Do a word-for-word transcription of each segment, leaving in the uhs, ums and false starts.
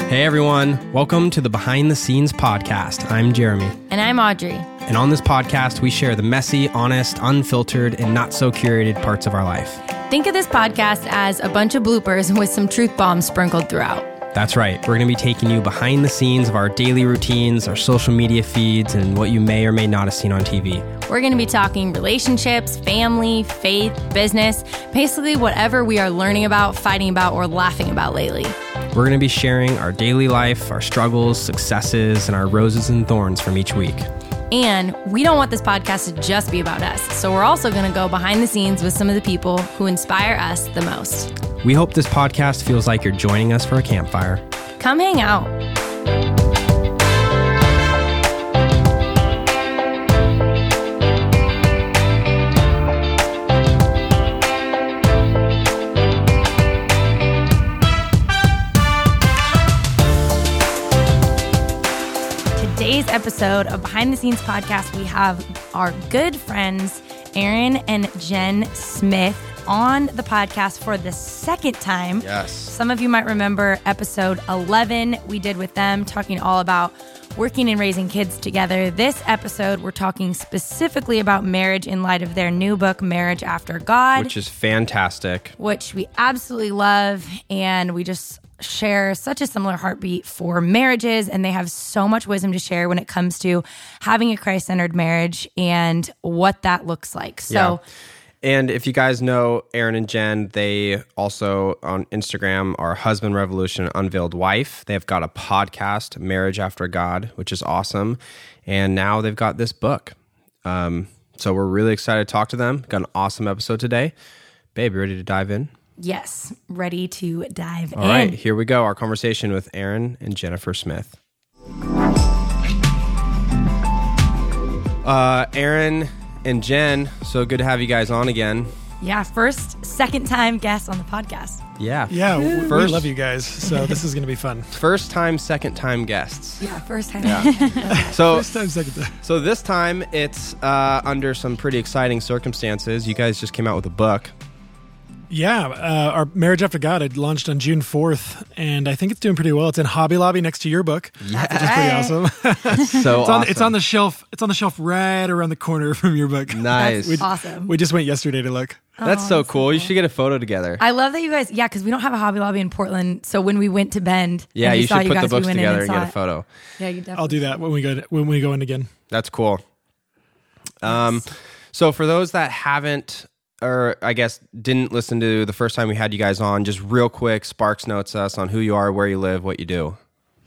Hey everyone, welcome to the Behind the Scenes podcast. I'm Jeremy. And I'm Audrey. And on this podcast, we share the messy, honest, unfiltered, and not so curated parts of our life. Think of this podcast as a bunch of bloopers with some truth bombs sprinkled throughout. That's right. We're going to be taking you behind the scenes of our daily routines, our social media feeds, and what you may or may not have seen on T V. We're going to be talking relationships, family, faith, business, basically whatever we are learning about, fighting about, or laughing about lately. We're going to be sharing our daily life, our struggles, successes, and our roses and thorns from each week. And we don't want this podcast to just be about us, so we're also going to go behind the scenes with some of the people who inspire us the most. We hope this podcast feels like you're joining us for a campfire. Come hang out. Today's episode of Behind the Scenes podcast, we have our good friends, Aaron and Jen Smith, on the podcast for the second time. Yes. Some of you might remember episode eleven we did with them, talking all about working and raising kids together. This episode, we're talking specifically about marriage in light of their new book, Marriage After God. Which is fantastic. Which we absolutely love, and we just share such a similar heartbeat for marriages, and they have so much wisdom to share when it comes to having a Christ-centered marriage and what that looks like. So. Yeah. And if you guys know Aaron and Jen, they also on Instagram are Husband Revolution Unveiled Wife. They've got a podcast, Marriage After God, which is awesome. And now they've got this book. Um, so we're really excited to talk to them. Got an awesome episode today. Babe, you ready to dive in? Yes, ready to dive All in. All right, here we go. Our conversation with Aaron and Jennifer Smith. Uh, Aaron and Jen, so good to have you guys on again. Yeah, first, second time guest on the podcast. Yeah. Yeah, we, we First- love you guys, so this is going to be fun. First time, second time guests. Yeah, first time. So, First time, second time. so this time it's uh, under some pretty exciting circumstances. You guys just came out with a book. Yeah, uh, our Marriage After God had launched on June fourth, and I think it's doing pretty well. It's in Hobby Lobby next to your book, Yeah. which is pretty awesome. So it's, on, awesome. it's on the shelf. It's on the shelf right around the corner from your book. Nice. That's awesome. We just went yesterday to look. That's Oh, so that's so cool. You cool. should get a photo together. I love that you guys, yeah, because we don't have a Hobby Lobby in Portland. So when we went to Bend, yeah, and we you saw should put guys, the we books went in together and saw get a it. photo. Yeah, you definitely. I'll do that when we go to, when we go in again. That's cool. Um, so for those that haven't, or I guess didn't listen to the first time we had you guys on, just real quick, Sparks notes us on who you are, where you live, what you do.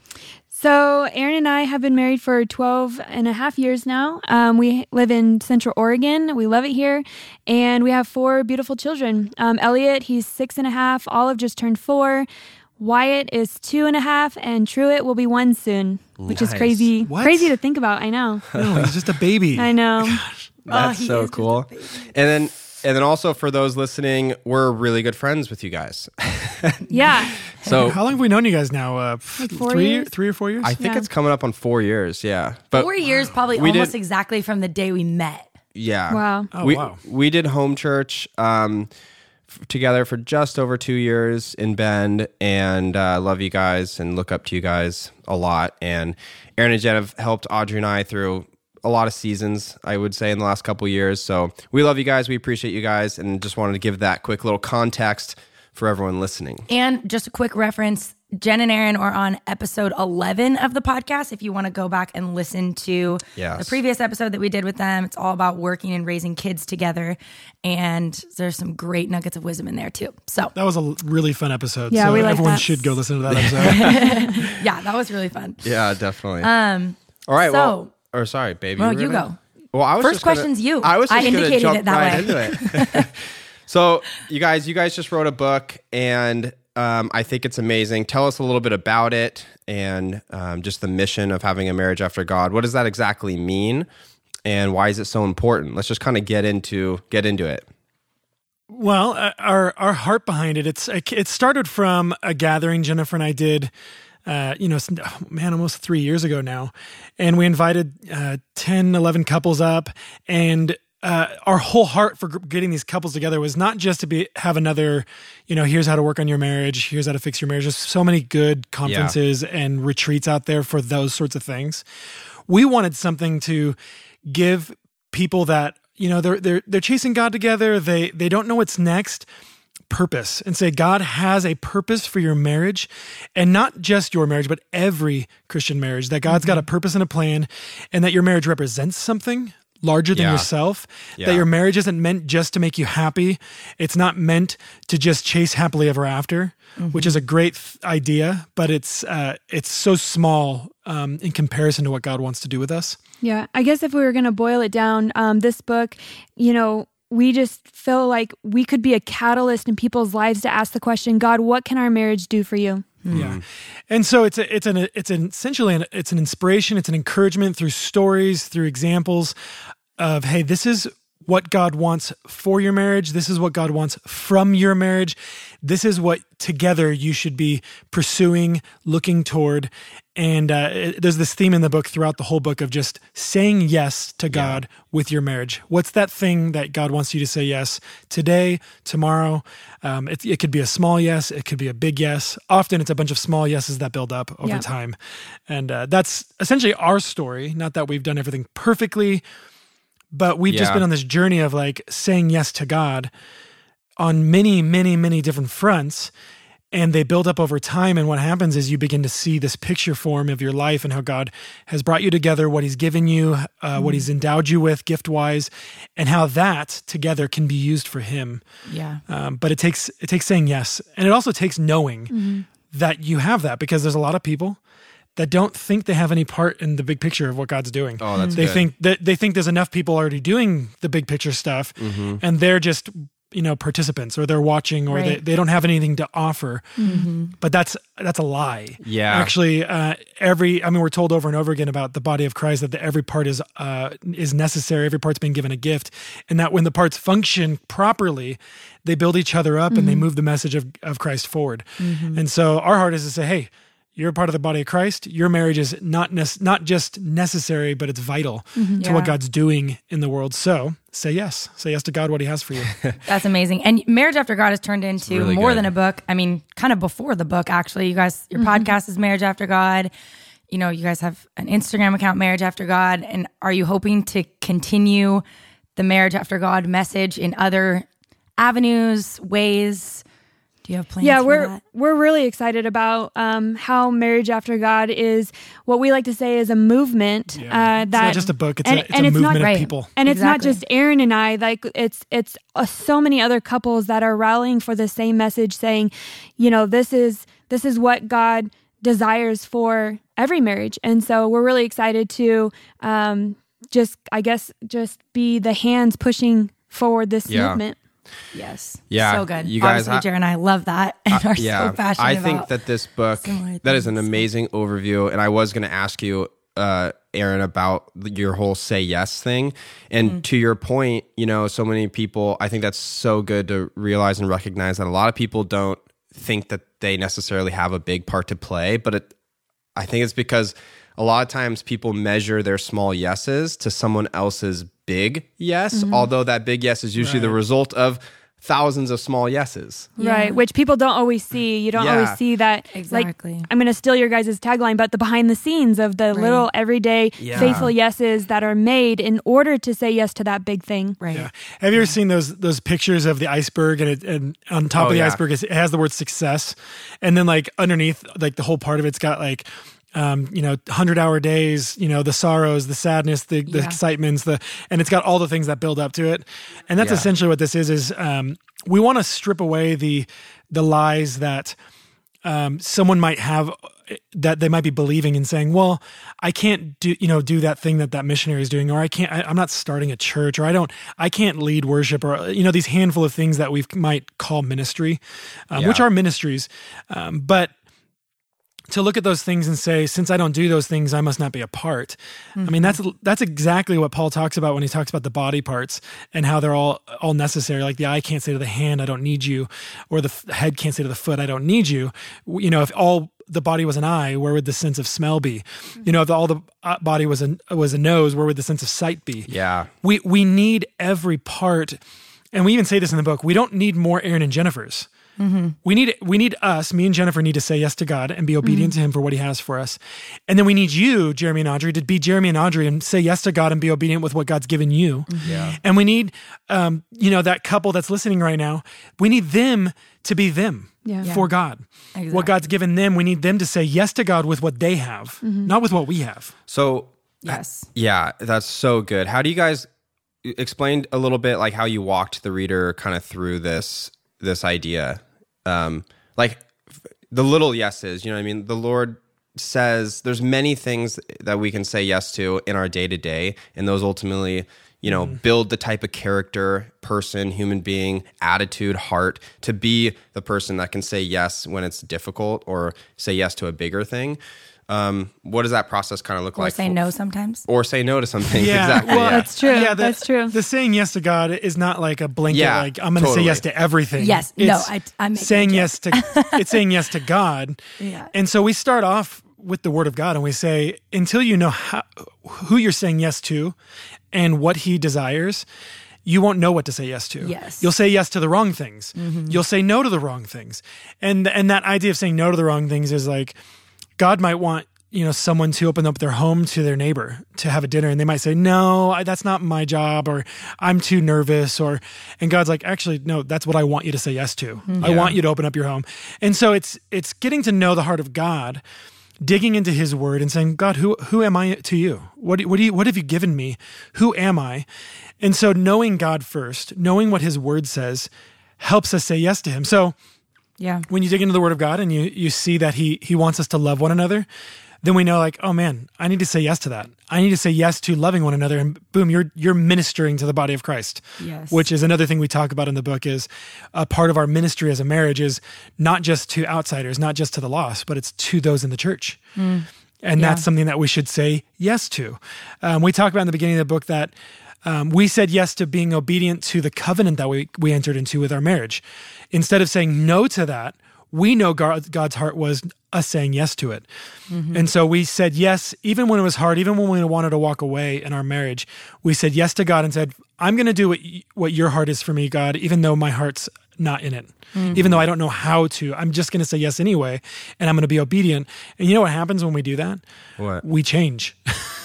So Aaron and I have been married for twelve and a half years now. Um, we live in Central Oregon. We love it here. And we have four beautiful children. Um, Elliot, he's six and a half. Olive just turned four. Wyatt is two and a half. And Truett will be one soon, which Nice. is crazy. What? Crazy to think about. I know. No, he's just a baby. I know. That's he so is just cool. a baby. And then, and then also for those listening, we're really good friends with you guys. Yeah. So How long have we known you guys now? Uh, Like four three, years? three or four years? I think Yeah. it's coming up on four years. Yeah, but Four years, probably We almost did- exactly from the day we met. yeah. Wow. oh, we, wow. we did home church um, f- together for just over two years in Bend, and uh, love you guys and look up to you guys a lot. And Aaron and Jen have helped Audrey and I through a lot of seasons, I would say, in the last couple of years. So we love you guys. We appreciate you guys, and just wanted to give that quick little context for everyone listening. And just a quick reference, Jen and Aaron are on episode eleven of the podcast. If you want to go back and listen to Yes. the previous episode that we did with them, it's all about working and raising kids together. And there's some great nuggets of wisdom in there too. So That was a really fun episode. Yeah, so we like everyone that. should go listen to that episode. yeah, that was really fun. Yeah, definitely. Um, All right. so- well, or sorry, baby. Well, were you gonna- go. Well, I was First just gonna- question's you. I was I just gonna indicated jump it that right way. into it. So, you guys, you guys just wrote a book, and um, I think it's amazing. Tell us a little bit about it and um, just the mission of having a marriage after God. What does that exactly mean, and why is it so important? Let's just kind of get into get into it. Well, uh, our our heart behind it, it's it started from a gathering Jennifer and I did, uh, you know, s- oh, man, almost three years ago now. And we invited uh, ten, eleven couples up, and uh, our whole heart for getting these couples together was not just to be have another, you know, here's how to work on your marriage, here's how to fix your marriage. There's so many good conferences yeah. and retreats out there for those sorts of things. We wanted something to give people that, you know, they're they're they're chasing God together. They they don't know what's next. Purpose, and say God has a purpose for your marriage, and not just your marriage, but every Christian marriage. That God's mm-hmm. got a purpose and a plan, and that your marriage represents something larger than yeah. yourself. Yeah. That your marriage isn't meant just to make you happy. It's not meant to just chase happily ever after, mm-hmm. which is a great th- idea, but it's uh, it's so small um, in comparison to what God wants to do with us. Yeah, I guess if we were going to boil it down, um, this book, you know, we just feel like we could be a catalyst in people's lives to ask the question, God, what can our marriage do for you? Mm. Yeah. And so it's a, it's an, it's an essentially an, it's an inspiration. It's an encouragement through stories, through examples of, hey, this is what God wants for your marriage. This is what God wants from your marriage. This is what together you should be pursuing, looking toward. And uh, it, there's this theme in the book throughout the whole book of just saying yes to God yeah. with your marriage. What's that thing that God wants you to say yes today, tomorrow? Um, it, it could be a small yes. It could be a big yes. Often it's a bunch of small yeses that build up over yeah. time. And uh, that's essentially our story. Not that we've done everything perfectly, but we've yeah. just been on this journey of like saying yes to God on many, many, many different fronts. And they build up over time. And what happens is you begin to see this picture form of your life and how God has brought you together, what he's given you, uh, mm-hmm. what he's endowed you with gift-wise, and how that together can be used for him. Yeah. Um, but it takes it takes saying yes. And it also takes knowing mm-hmm. that you have that, because there's a lot of people that don't think they have any part in the big picture of what God's doing. Oh, that's they good. think that they think there's enough people already doing the big picture stuff, mm-hmm. and they're just, you know, participants, or they're watching, or right. they, they don't have anything to offer. Mm-hmm. But that's that's a lie. Yeah. Actually, uh, every I mean, we're told over and over again about the body of Christ that the, every part is uh, is necessary. Every part's been given a gift, and that when the parts function properly, they build each other up mm-hmm. and they move the message of, of Christ forward. Mm-hmm. And so our heart is to say, hey, you're a part of the body of Christ. Your marriage is not ne- not just necessary, but it's vital mm-hmm. to yeah. what God's doing in the world. So say yes. Say yes to God, what he has for you. That's amazing. And Marriage After God has turned into really more good. than a book. I mean, kind of before the book, actually. You guys, your mm-hmm. podcast is Marriage After God. You know, you guys have an Instagram account, Marriage After God. And are you hoping to continue the Marriage After God message in other avenues, ways? Do you have plans yeah, for we're that? we're really excited about um, how Marriage After God is what we like to say is a movement. Yeah. Uh, it's that, not just a book; it's and, a, it's and a it's movement not, of right. people. And exactly. it's not just Aaron and I. Like it's it's uh, so many other couples that are rallying for the same message, saying, you know, this is this is what God desires for every marriage, and so we're really excited to um, just, I guess, just be the hands pushing forward this yeah. movement. Yes. Yeah. So good. You guys, Obviously, Jared and I love that and uh, are yeah, so passionate I about think that this book, that is an amazing overview. And I was going to ask you, uh, Aaron, about your whole say yes thing. And mm-hmm. to your point, you know, so many people, I think that's so good to realize and recognize that a lot of people don't think that they necessarily have a big part to play. But it, I think it's because a lot of times people measure their small yeses to someone else's big yes, mm-hmm. although that big yes is usually right. the result of thousands of small yeses. Yeah. Right, which people don't always see. You don't yeah. always see that. Exactly. Like, I'm going to steal your guys' tagline, but the behind the scenes of the right. little everyday yeah. faithful yeses that are made in order to say yes to that big thing. Right. Yeah. Have you ever seen those those pictures of the iceberg, and, it, and on top oh, of the yeah. iceberg it has the word success, and then like underneath, like the whole part of it's got like, Um, you know, hundred-hour days, you know, the sorrows, the sadness, the, the yeah. excitements, the and it's got all the things that build up to it. And that's yeah. essentially what this is, is um, we want to strip away the the lies that um, someone might have, that they might be believing and saying, well, I can't do, you know, do that thing that that missionary is doing, or I can't, I, I'm not starting a church, or I don't, I can't lead worship, or, you know, these handful of things that we might call ministry, um, yeah. which are ministries. Um, but to look at those things and say, since I don't do those things, I must not be a part. Mm-hmm. I mean, that's that's exactly what Paul talks about when he talks about the body parts and how they're all all necessary. Like the eye can't say to the hand, I don't need you, or the f- head can't say to the foot, I don't need you. You know, if all the body was an eye, where would the sense of smell be? Mm-hmm. You know, if all the body was a was a nose, where would the sense of sight be? Yeah, we we need every part, and we even say this in the book. We don't need more Aaron and Jennifers. Mm-hmm. We need we need us, me and Jennifer need to say yes to God and be obedient mm-hmm. to him for what he has for us. And then we need you, Jeremy and Audrey, to be Jeremy and Audrey and say yes to God and be obedient with what God's given you. Mm-hmm. Yeah. And we need, um, you know, that couple that's listening right now, we need them to be them yeah. for God. Exactly. What God's given them, we need them to say yes to God with what they have, mm-hmm. not with what we have. So, yes. Yeah, that's so good. How do you guys explain a little bit like how you walked the reader kind of through this this idea? Um, like the little yeses, you know what I mean? The Lord says there's many things that we can say yes to in our day to day, and those ultimately, you know, mm. build the type of character, person, human being, attitude, heart to be the person that can say yes when it's difficult or say yes to a bigger thing. Um, what does that process kind of look or like? Or say no sometimes. Or say no to some things. Yeah. Exactly. Well, yeah. that's true. Yeah, the, that's true. The saying yes to God is not like a blanket, yeah, like I'm going to totally. say yes to everything. Yes. It's no, I, I'm saying yes to, it's saying yes to God. Yeah. And so we start off with the word of God and we say, until you know how, who you're saying yes to and what he desires, you won't know what to say yes to. Yes. You'll say yes to the wrong things. Mm-hmm. You'll say no to the wrong things. And, and that idea of saying no to the wrong things is like, God might want, you know, someone to open up their home to their neighbor to have a dinner. And they might say, no, I, that's not my job, or I'm too nervous, or, and God's like, actually, no, that's what I want you to say yes to. Mm-hmm. I yeah. want you to open up your home. And so it's, it's getting to know the heart of God, digging into his word and saying, God, who, who am I to you? What, what do you, what have you given me? Who am I? And so knowing God first, knowing what his word says helps us say yes to him. So yeah, when you dig into the word of God and you, you see that he, he wants us to love one another, then we know like, oh man, I need to say yes to that. I need to say yes to loving one another, and boom, you're you're ministering to the body of Christ. Yes. Which is another thing we talk about in the book, is a part of our ministry as a marriage is not just to outsiders, not just to the lost, but it's to those in the church. Mm. And yeah. that's something that we should say yes to. Um, we talk about in the beginning of the book that um, we said yes to being obedient to the covenant that we, we entered into with our marriage. Instead of saying no to that, we know God, God's heart was us saying yes to it. Mm-hmm. And so we said yes, even when it was hard, even when we wanted to walk away in our marriage, we said yes to God and said, I'm going to do what, y- what your heart is for me, God, even though my heart's not in it. Mm-hmm. Even though I don't know how to, I'm just going to say yes anyway, and I'm going to be obedient. And you know what happens when we do that? What? We change.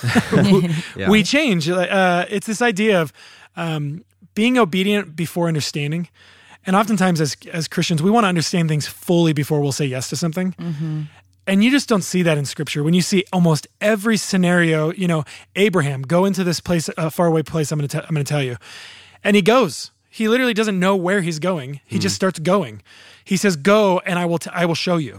we, yeah. we change. Uh, it's this idea of um, being obedient before understanding. And oftentimes as as Christians, we want to understand things fully before we'll say yes to something. Mm-hmm. And you just don't see that in Scripture. When you see almost every scenario, you know, Abraham, go into this place, a faraway place I'm going to I'm going to tell you. And he goes. He literally doesn't know where he's going. He mm. just starts going. He says, go and I will t- I will show you.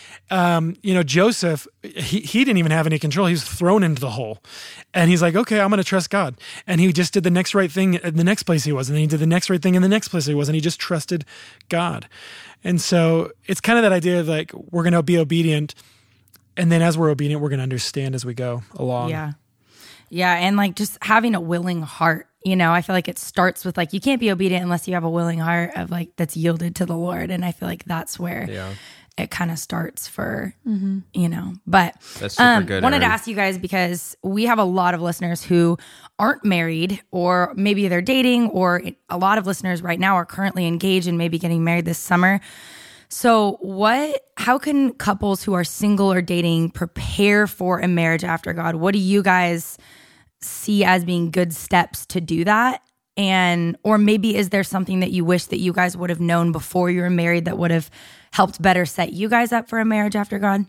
Um, you know, Joseph, he, he didn't even have any control. He was thrown into the hole. And he's like, okay, I'm going to trust God. And he just did the next right thing in the next place he was. And then he did the next right thing in the next place he was. And he just trusted God. And so it's kind of that idea of like, we're going to be obedient. And then as we're obedient, we're going to understand as we go along. Yeah. Yeah. And like just having a willing heart. You know, I feel like it starts with like, you can't be obedient unless you have a willing heart of like, that's yielded to the Lord. And I feel like that's where yeah. it kind of starts for, mm-hmm. you know, but that's super um, good. wanted Aaron. to ask you guys, because we have a lot of listeners who aren't married, or maybe they're dating, or a lot of listeners right now are currently engaged and maybe getting married this summer. So what, how can couples who are single or dating prepare for a marriage after God? What do you guys see as being good steps to do that? And, or maybe is there something that you wish that you guys would have known before you were married that would have helped better set you guys up for a marriage after God?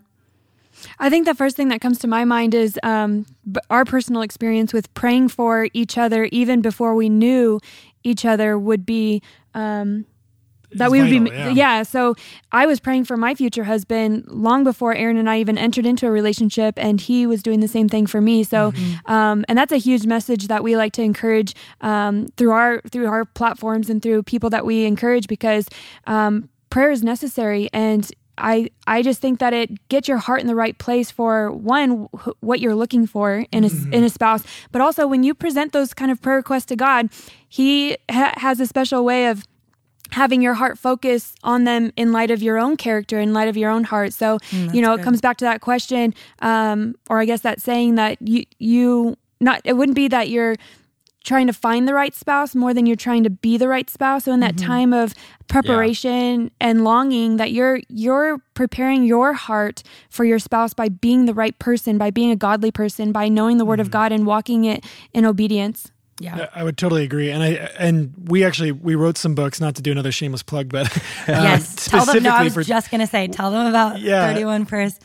I think the first thing that comes to my mind is um, our personal experience with praying for each other, even before we knew each other, would be um, that it's we would vital, be, yeah. yeah. So I was praying for my future husband long before Aaron and I even entered into a relationship, and he was doing the same thing for me. So, mm-hmm. um, and that's a huge message that we like to encourage um, through our through our platforms and through people that we encourage, because um, prayer is necessary. And I I just think that it gets your heart in the right place for one, wh- what you're looking for in a mm-hmm. in a spouse, but also when you present those kind of prayer requests to God, He ha- has a special way of having your heart focus on them in light of your own character, in light of your own heart. So mm, you know, good. It comes back to that question, um, or I guess that saying that you you not it wouldn't be that you're trying to find the right spouse more than you're trying to be the right spouse. So in that mm-hmm. time of preparation yeah. and longing, that you're you're preparing your heart for your spouse by being the right person, by being a godly person, by knowing the word mm-hmm. of God and walking it in obedience. Yeah, I would totally agree. And I and we actually we wrote some books, not to do another shameless plug, but uh, yes, tell them. No, I was for, just gonna say, tell them about yeah, thirty-one prayers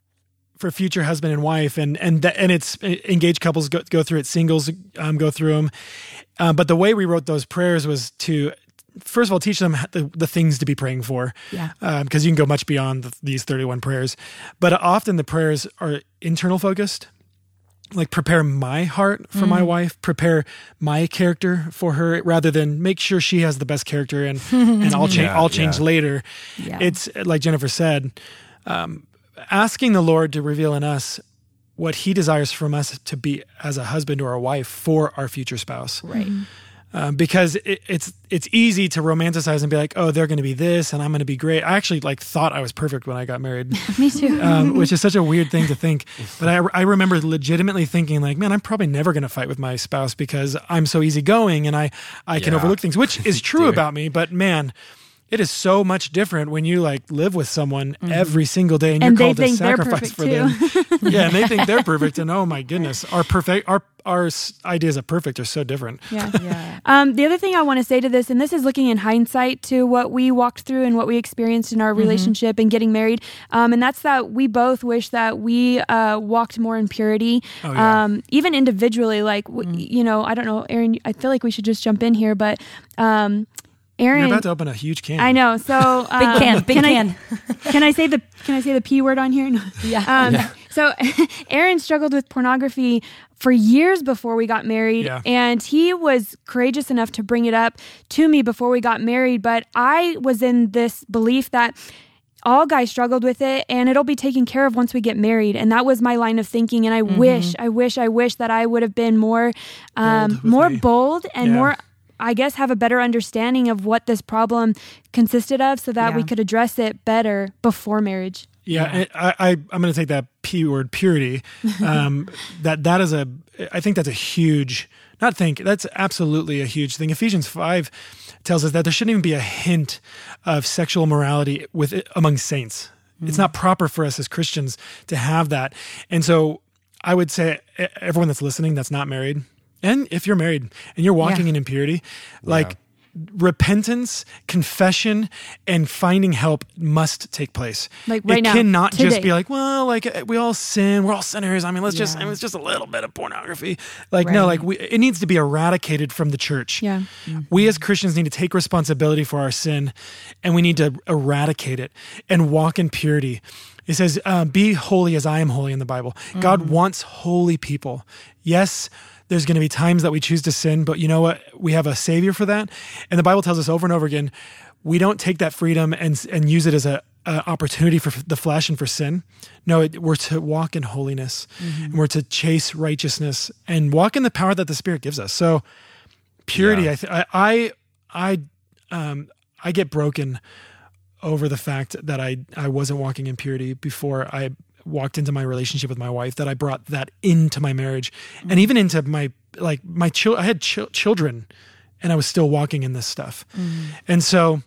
for future husband and wife, and and th- and it's engaged couples go, go through it, singles um, go through them. Um, but the way we wrote those prayers was to, first of all, teach them the, the things to be praying for. Yeah. Because um, you can go much beyond the, these thirty-one prayers. But often the prayers are internal focused. Like prepare my heart for mm. my wife, prepare my character for her, rather than make sure she has the best character and and I'll change. Yeah, I'll change yeah. later. Yeah. It's like Jennifer said. Um, asking the Lord to reveal in us what He desires from us to be as a husband or a wife for our future spouse. Right. Um, because it, it's it's easy to romanticize and be like, oh, they're going to be this and I'm going to be great. I actually like thought I was perfect when I got married. Me too. um, which is such a weird thing to think. But I, I remember legitimately thinking like, man, I'm probably never going to fight with my spouse because I'm so easygoing and I, I can yeah. overlook things, which is true about me. But man, it is so much different when you like live with someone mm-hmm. every single day and, and you're they called to think sacrifice for too. them. Yeah, and they think they're perfect. And oh my goodness, our perfect, our our ideas of perfect are so different. Yeah. yeah. Um, the other thing I want to say to this, and this is looking in hindsight to what we walked through and what we experienced in our mm-hmm. relationship and getting married, um, and that's that we both wish that we uh, walked more in purity, oh, yeah. um, even individually. Like w- mm. you know, I don't know, Aaron. I feel like we should just jump in here, but. Um, Aaron, you're about to open a huge can. I know. So um, big can, big can can. I, can I say the Can I say the P word on here? No. Yeah. Um, yeah. So Aaron struggled with pornography for years before we got married, yeah. and he was courageous enough to bring it up to me before we got married. But I was in this belief that all guys struggled with it and it'll be taken care of once we get married. And that was my line of thinking. And I mm-hmm. wish, I wish, I wish that I would have been more, um, bold more me. bold and yeah. more. I guess, have a better understanding of what this problem consisted of so that yeah. we could address it better before marriage. Yeah, yeah. I, I, I'm going to take that P word, purity. Um, that that is a, I think that's a huge, not think, that's absolutely a huge thing. Ephesians five tells us that there shouldn't even be a hint of sexual morality with among saints. Mm. It's not proper for us as Christians to have that. And so I would say everyone that's listening that's not married, and if you're married and you're walking yeah. in impurity, like yeah. repentance, confession, and finding help must take place. Like right it now, cannot today. just be like, well, like we all sin, we're all sinners. I mean, let's yeah. just, I mean, it's just a little bit of pornography. Like, right. no, like we, it needs to be eradicated from the church. Yeah. Mm-hmm. We as Christians need to take responsibility for our sin and we need to eradicate it and walk in purity. It says, uh, be holy as I am holy in the Bible. Mm-hmm. God wants holy people. Yes, there's going to be times that we choose to sin, but you know what? We have a savior for that. And the Bible tells us over and over again, we don't take that freedom and and use it as a, a opportunity for the flesh and for sin. No, it, we're to walk in holiness mm-hmm. and we're to chase righteousness and walk in the power that the Spirit gives us. So purity, yeah. I, th- I, I, I, um, I get broken over the fact that I, I wasn't walking in purity before I walked into my relationship with my wife, that I brought that into my marriage mm-hmm. and even into my, like my children. I had ch- children and I was still walking in this stuff. Mm-hmm. And so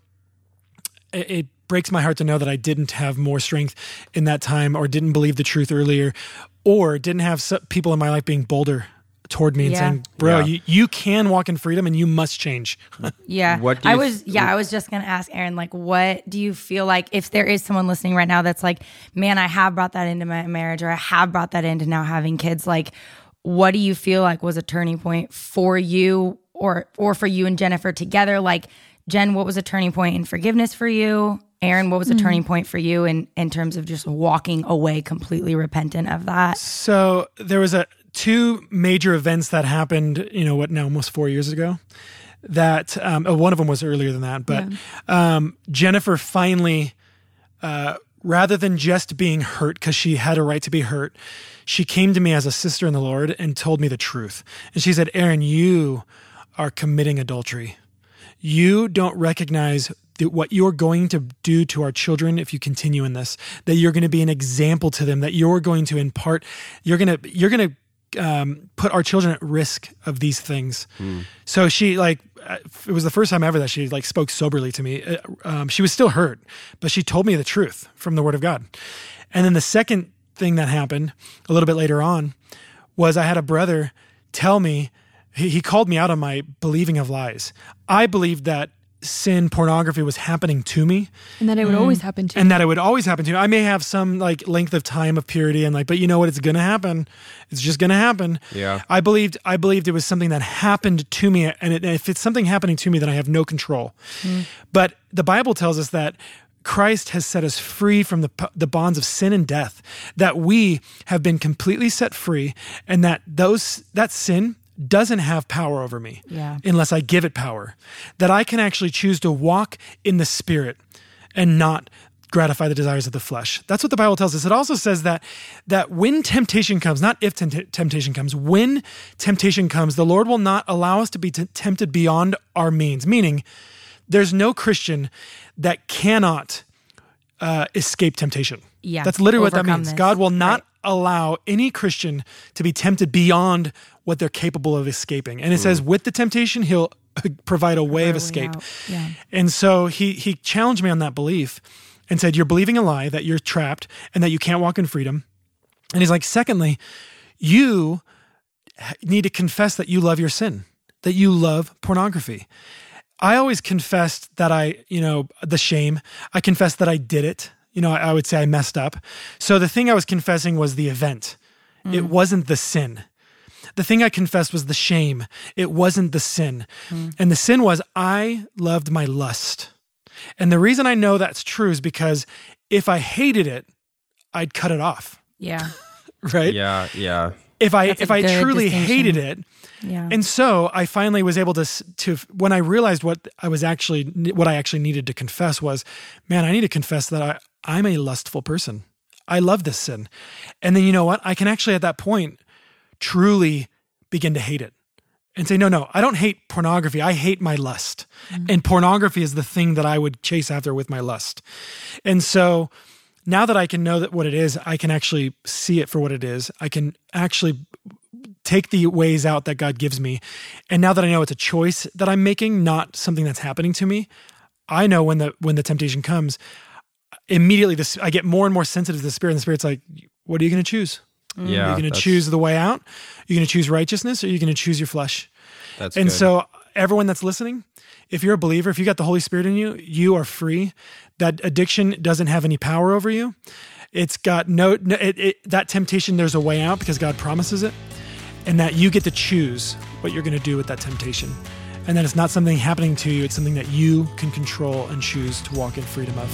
it, it breaks my heart to know that I didn't have more strength in that time or didn't believe the truth earlier or didn't have some people in my life being bolder toward me and yeah. saying, bro, Yeah. you, you can walk in freedom and you must change. Yeah. What do you I was, th- yeah, I was just going to ask Aaron, like, what do you feel like if there is someone listening right now that's like, man, I have brought that into my marriage or I have brought that into now having kids. Like, what do you feel like was a turning point for you or, or for you and Jennifer together? Like, Jen, what was a turning point in forgiveness for you? Aaron, what was a mm-hmm. turning point for you in, in terms of just walking away completely repentant of that? So there was a, two major events that happened, you know, what now, almost four years ago, that um, oh, one of them was earlier than that, but yeah. um, Jennifer finally uh, rather than just being hurt because she had a right to be hurt, she came to me as a sister in the Lord and told me the truth. And she said, Aaron, you are committing adultery. You don't recognize that what you're going to do to our children if you continue in this, that you're going to be an example to them, that you're going to impart, you're going to, you're going to um, put our children at risk of these things. Mm. So she like, it was the first time ever that she like spoke soberly to me. Um, she was still hurt, but she told me the truth from the Word of God. And then the second thing that happened a little bit later on was I had a brother tell me, he, he called me out on my believing of lies. I believed that sin, pornography was happening to me. And that it would mm. always happen to you. And that it would always happen to me. I may have some like length of time of purity and like, but you know what? It's going to happen. It's just going to happen. Yeah. I believed, I believed it was something that happened to me. And it, if it's something happening to me, then I have no control. Mm. But the Bible tells us that Christ has set us free from the the bonds of sin and death, that we have been completely set free, and that those that sin doesn't have power over me yeah. unless I give it power, that I can actually choose to walk in the Spirit and not gratify the desires of the flesh. That's what the Bible tells us. It also says that that when temptation comes, not if tempt- temptation comes, when temptation comes, the Lord will not allow us to be t- tempted beyond our means, meaning there's no Christian that cannot uh, escape temptation. Yeah, That's literally what that means. this. God will not right. allow any Christian to be tempted beyond what they're capable of escaping. And it mm. says with the temptation, he'll provide a way of escape. Yeah. And so he he challenged me on that belief and said, you're believing a lie, that you're trapped and that you can't walk in freedom. And he's like, secondly, you need to confess that you love your sin, that you love pornography. I always confessed that I, you know, the shame. I confessed that I did it. You know, I, I would say I messed up. So the thing I was confessing was the event. Mm. It wasn't the sin. The thing I confessed was the shame. It wasn't the sin. Mm. And the sin was I loved my lust. And the reason I know that's true is because if I hated it, I'd cut it off. Yeah. Right? Yeah, yeah. If I That's if I truly hated it, yeah. and so I finally was able to to when I realized what I was actually what I actually needed to confess was, man, I need to confess that I I'm a lustful person. I love this sin, and then you know what? I can actually at that point truly begin to hate it and say, no, no, I don't hate pornography. I hate my lust, mm-hmm. and pornography is the thing that I would chase after with my lust, and so. Now that I can know that what it is, I can actually see it for what it is. I can actually take the ways out that God gives me. And now that I know it's a choice that I'm making, not something that's happening to me, I know when the when the temptation comes, immediately this I get more and more sensitive to the Spirit. And the Spirit's like, what are you going to choose? Yeah, are you going to choose the way out? Are you going to choose righteousness? Or are you going to choose your flesh? That's and good. so everyone that's listening, if you're a believer, if you got the Holy Spirit in you, you are free. That addiction doesn't have any power over you. It's got no, no it, it, that temptation, there's a way out because God promises it. And that you get to choose what you're going to do with that temptation. And that it's not something happening to you. It's something that you can control and choose to walk in freedom of.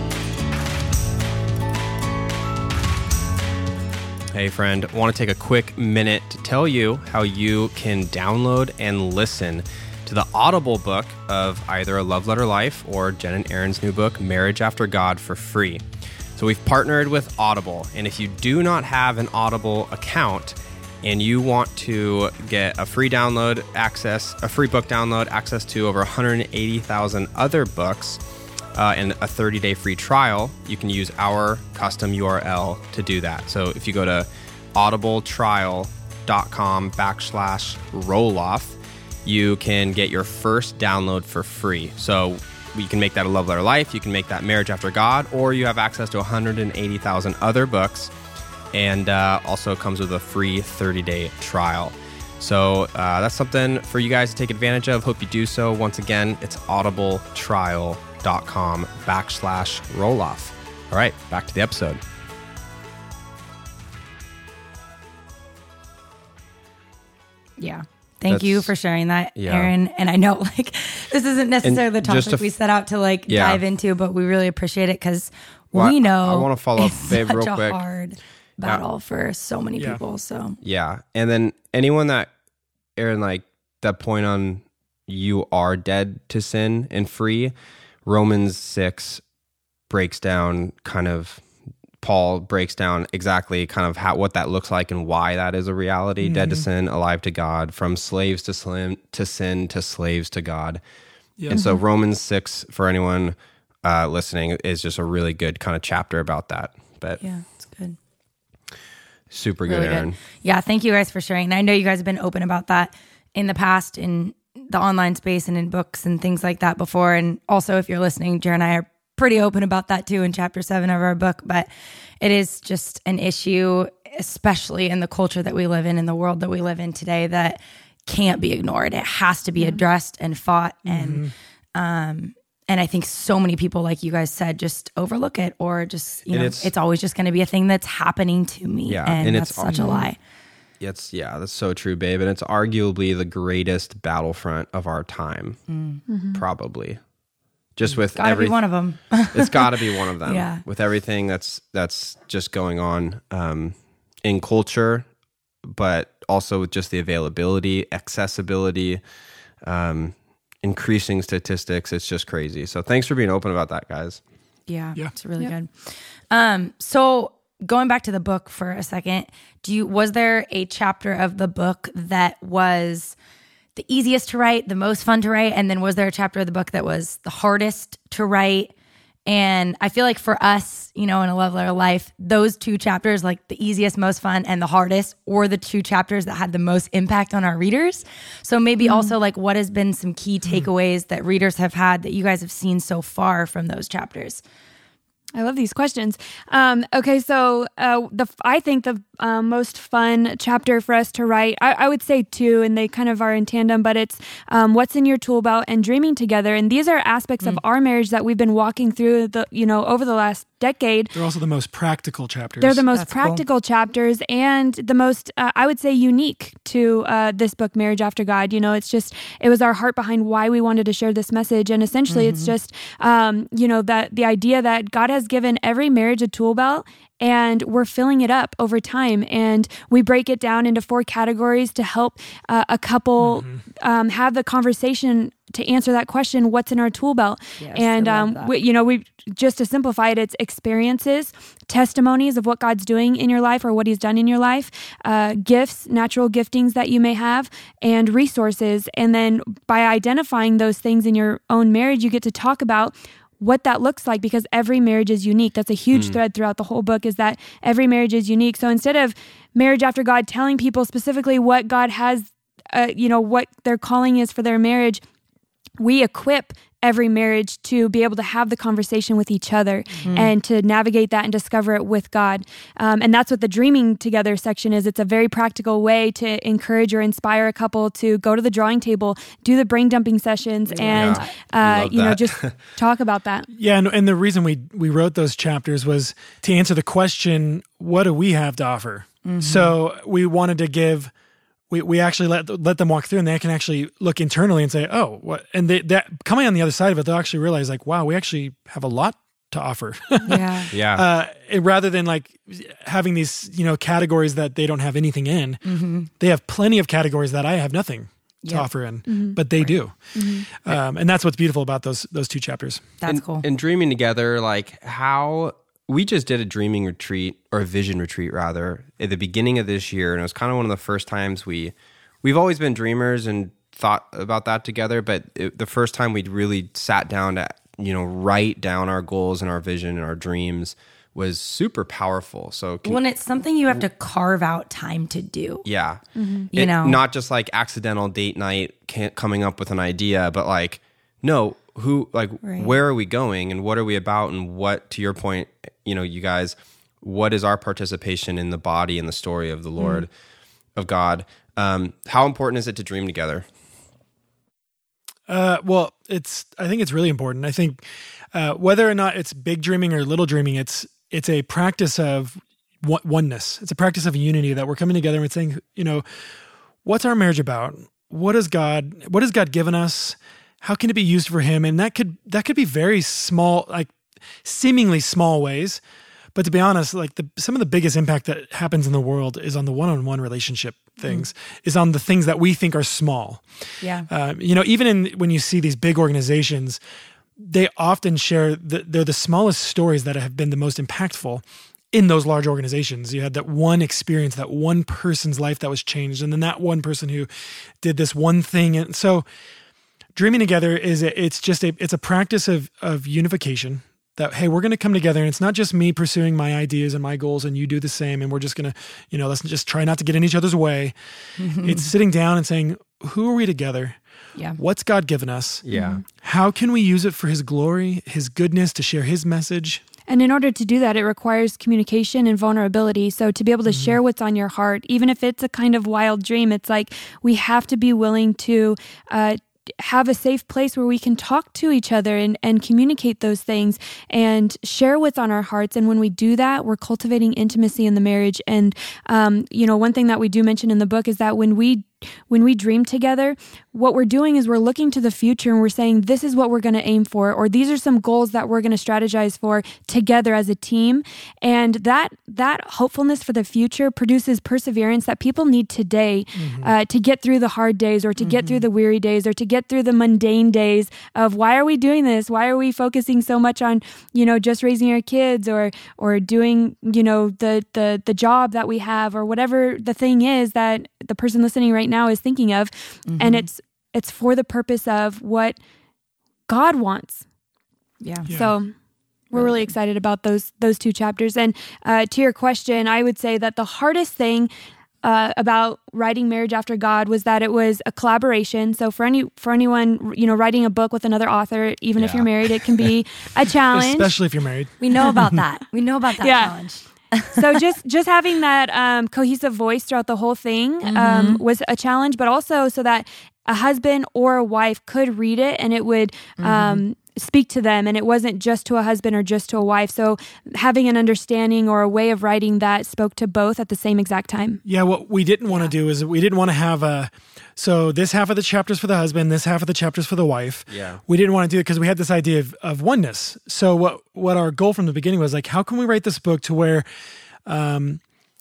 Hey friend, I want to take a quick minute to tell you how you can download and listen to the Audible book of either A Love Letter Life or Jen and Aaron's new book, Marriage After God, for free. So we've partnered with Audible, and if you do not have an Audible account and you want to get a free download access, a free book download, access to over one hundred eighty thousand other books, uh, and a thirty-day free trial, you can use our custom U R L to do that. So if you go to audibletrial.com backslash roll-off, you can get your first download for free. So you can make that A Love Letter Life, you can make that Marriage After God, or you have access to one hundred eighty thousand other books, and uh, also comes with a free thirty-day trial. So uh, that's something for you guys to take advantage of. Hope you do so. Once again, it's audibletrial.com backslash roll-off. All right, back to the episode. Yeah. Thank That's, you for sharing that, yeah. Aaron. And I know like this isn't necessarily And the topic just to f- we set out to like yeah. dive into, but we really appreciate it because Well, we know I, I want to follow up, it's babe, such real a quick. hard battle for so many Yeah. people. So Yeah. And then anyone that, Aaron, like that point on you are dead to sin and free, Romans six breaks down kind of Paul breaks down exactly kind of how what that looks like and why that is a reality. Mm-hmm. Dead to sin, alive to God, from slaves to slim, to sin to slaves to God. Yep. And so Romans six, for anyone uh, listening, is just a really good kind of chapter about that. But yeah, it's good. Super really good, Aaron. Good. Yeah, thank you guys for sharing. And I know you guys have been open about that in the past in the online space and in books and things like that before. And also, if you're listening, Jared and I are pretty open about that too in chapter seven of our book, but it is just an issue, especially in the culture that we live in, in the world that we live in today, that can't be ignored. It has to be addressed and fought. Mm-hmm. And, um, and I think so many people, like you guys said, just overlook it, or just, you know, it's, it's always just going to be a thing that's happening to me. Yeah, and, and that's it's such a lie. It's yeah, that's so true, babe. And it's arguably the greatest battlefront of our time, mm-hmm. probably. Just with gotta every, be one of them. It's got to be one of them. Yeah. With everything that's that's just going on um, in culture, but also with just the availability, accessibility, um, increasing statistics. It's just crazy. So thanks for being open about that, guys. Yeah, yeah. it's really yep. good. Um, so going back to the book for a second, do you was there a chapter of the book that was the easiest to write, the most fun to write, and then was there a chapter of the book that was the hardest to write? And I feel like for us, you know, in A Love Letter Life, those two chapters, like the easiest, most fun, and the hardest, were the two chapters that had the most impact on our readers. So maybe mm. also like what has been some key takeaways mm. that readers have had that you guys have seen so far from those chapters? I love these questions. Um, okay, so uh, the I think the uh, most fun chapter for us to write, I, I would say two, and they kind of are in tandem, but it's um, What's in Your Tool Belt and Dreaming Together. And these are aspects mm. of our marriage that we've been walking through the you know over the last decade. They're also the most practical chapters. They're the most That's practical cool. chapters and the most, uh, I would say, unique to uh, this book, Marriage After God. You know, it's just, it was our heart behind why we wanted to share this message. And essentially mm-hmm. it's just, um, you know, that the idea that God has given every marriage a tool belt, and we're filling it up over time. And we break it down into four categories to help uh, a couple mm-hmm. um, have the conversation to answer that question, what's in our tool belt? Yes, and, um, we, you know, we just to simplify it, it's experiences, testimonies of what God's doing in your life or what he's done in your life, uh, gifts, natural giftings that you may have, and resources. And then by identifying those things in your own marriage, you get to talk about what that looks like, because every marriage is unique. That's a huge mm. thread throughout the whole book, is that every marriage is unique. So instead of Marriage After God telling people specifically what God has, uh, you know, what their calling is for their marriage, we equip every marriage to be able to have the conversation with each other mm. and to navigate that and discover it with God. Um, and that's what the Dreaming Together section is. It's a very practical way to encourage or inspire a couple to go to the drawing table, do the brain dumping sessions, and yeah. uh, you know, just talk about that. Yeah, and, and the reason we we wrote those chapters was to answer the question, what do we have to offer? Mm-hmm. So we wanted to give We we actually let let them walk through, and they can actually look internally and say, "Oh, what?" And they, that coming on the other side of it, they'll actually realize, like, "Wow, we actually have a lot to offer." Yeah, yeah. Uh, rather than like having these, you know, categories that they don't have anything in, mm-hmm. they have plenty of categories that I have nothing to yep. offer in, mm-hmm. but they right. do, mm-hmm. um, and that's what's beautiful about those those two chapters. That's and, cool. And Dreaming Together, like how. We just did a dreaming retreat, or a vision retreat rather, at the beginning of this year. And it was kind of one of the first times we, we've always been dreamers and thought about that together. But it, the first time we really sat down to, you know, write down our goals and our vision and our dreams was super powerful. So can, when it's something you have to carve out time to do. Yeah. Mm-hmm. It, you know, not just like accidental date night can't, coming up with an idea, but like, no, who, like, right. where are we going and what are we about? And what, to your point, you know, you guys, what is our participation in the body and the story of the Lord, mm. of God? Um, how important is it to dream together? Uh, well, it's, I think it's really important. I think uh, whether or not it's big dreaming or little dreaming, it's, it's a practice of oneness. It's a practice of unity that we're coming together and saying, you know, what's our marriage about? What is God, what has God given us? How can it be used for him? And that could that could be very small, like seemingly small ways. But to be honest, like the, some of the biggest impact that happens in the world is on the one-on-one relationship things, mm. is on the things that we think are small. Yeah. Uh, you know, even in when you see these big organizations, they often share the, they're the smallest stories that have been the most impactful in those large organizations. You had that one experience, that one person's life that was changed, and then that one person who did this one thing. And so dreaming together is a, it's just a it's a practice of of unification. That, hey, we're going to come together, and it's not just me pursuing my ideas and my goals, and you do the same, and we're just going to, you know, let's just try not to get in each other's way. It's sitting down and saying, who are we together? Yeah. What's God given us? Yeah. How can we use it for his glory, his goodness, to share his message? And in order to do that, it requires communication and vulnerability. So to be able to Mm-hmm. share what's on your heart, even if it's a kind of wild dream, it's like we have to be willing to uh, have a safe place where we can talk to each other and, and communicate those things and share what's on our hearts. And when we do that, we're cultivating intimacy in the marriage. And, um, you know, one thing that we do mention in the book is that when we when we dream together, what we're doing is we're looking to the future and we're saying, this is what we're going to aim for, or these are some goals that we're going to strategize for together as a team. And that that hopefulness for the future produces perseverance that people need today mm-hmm. uh, to get through the hard days, or to mm-hmm. get through the weary days, or to get through the mundane days of why are we doing this? Why are we focusing so much on, you know, just raising our kids, or or doing, you know, the the the job that we have, or whatever the thing is that the person listening right now is thinking of. Mm-hmm. And it's it's for the purpose of what God wants. Yeah. yeah. So we're really excited about those those two chapters. And uh, to your question, I would say that the hardest thing uh, about writing Marriage After God was that it was a collaboration. So for any for anyone, you know, writing a book with another author, even yeah. if you're married, it can be a challenge. Especially if you're married. We know about that. We know about that yeah. challenge. So just just having that um, cohesive voice throughout the whole thing um, mm-hmm. was a challenge, but also so that a husband or a wife could read it and it would mm-hmm. um, speak to them, and it wasn't just to a husband or just to a wife. So having an understanding or a way of writing that spoke to both at the same exact time. Yeah, what we didn't want to do is we didn't want to have a, so this half of the chapters for the husband, this half of the chapters for the wife. Yeah. We didn't want to do it because we had this idea of, of oneness. So what, what our goal from the beginning was like, how can we write this book to where um,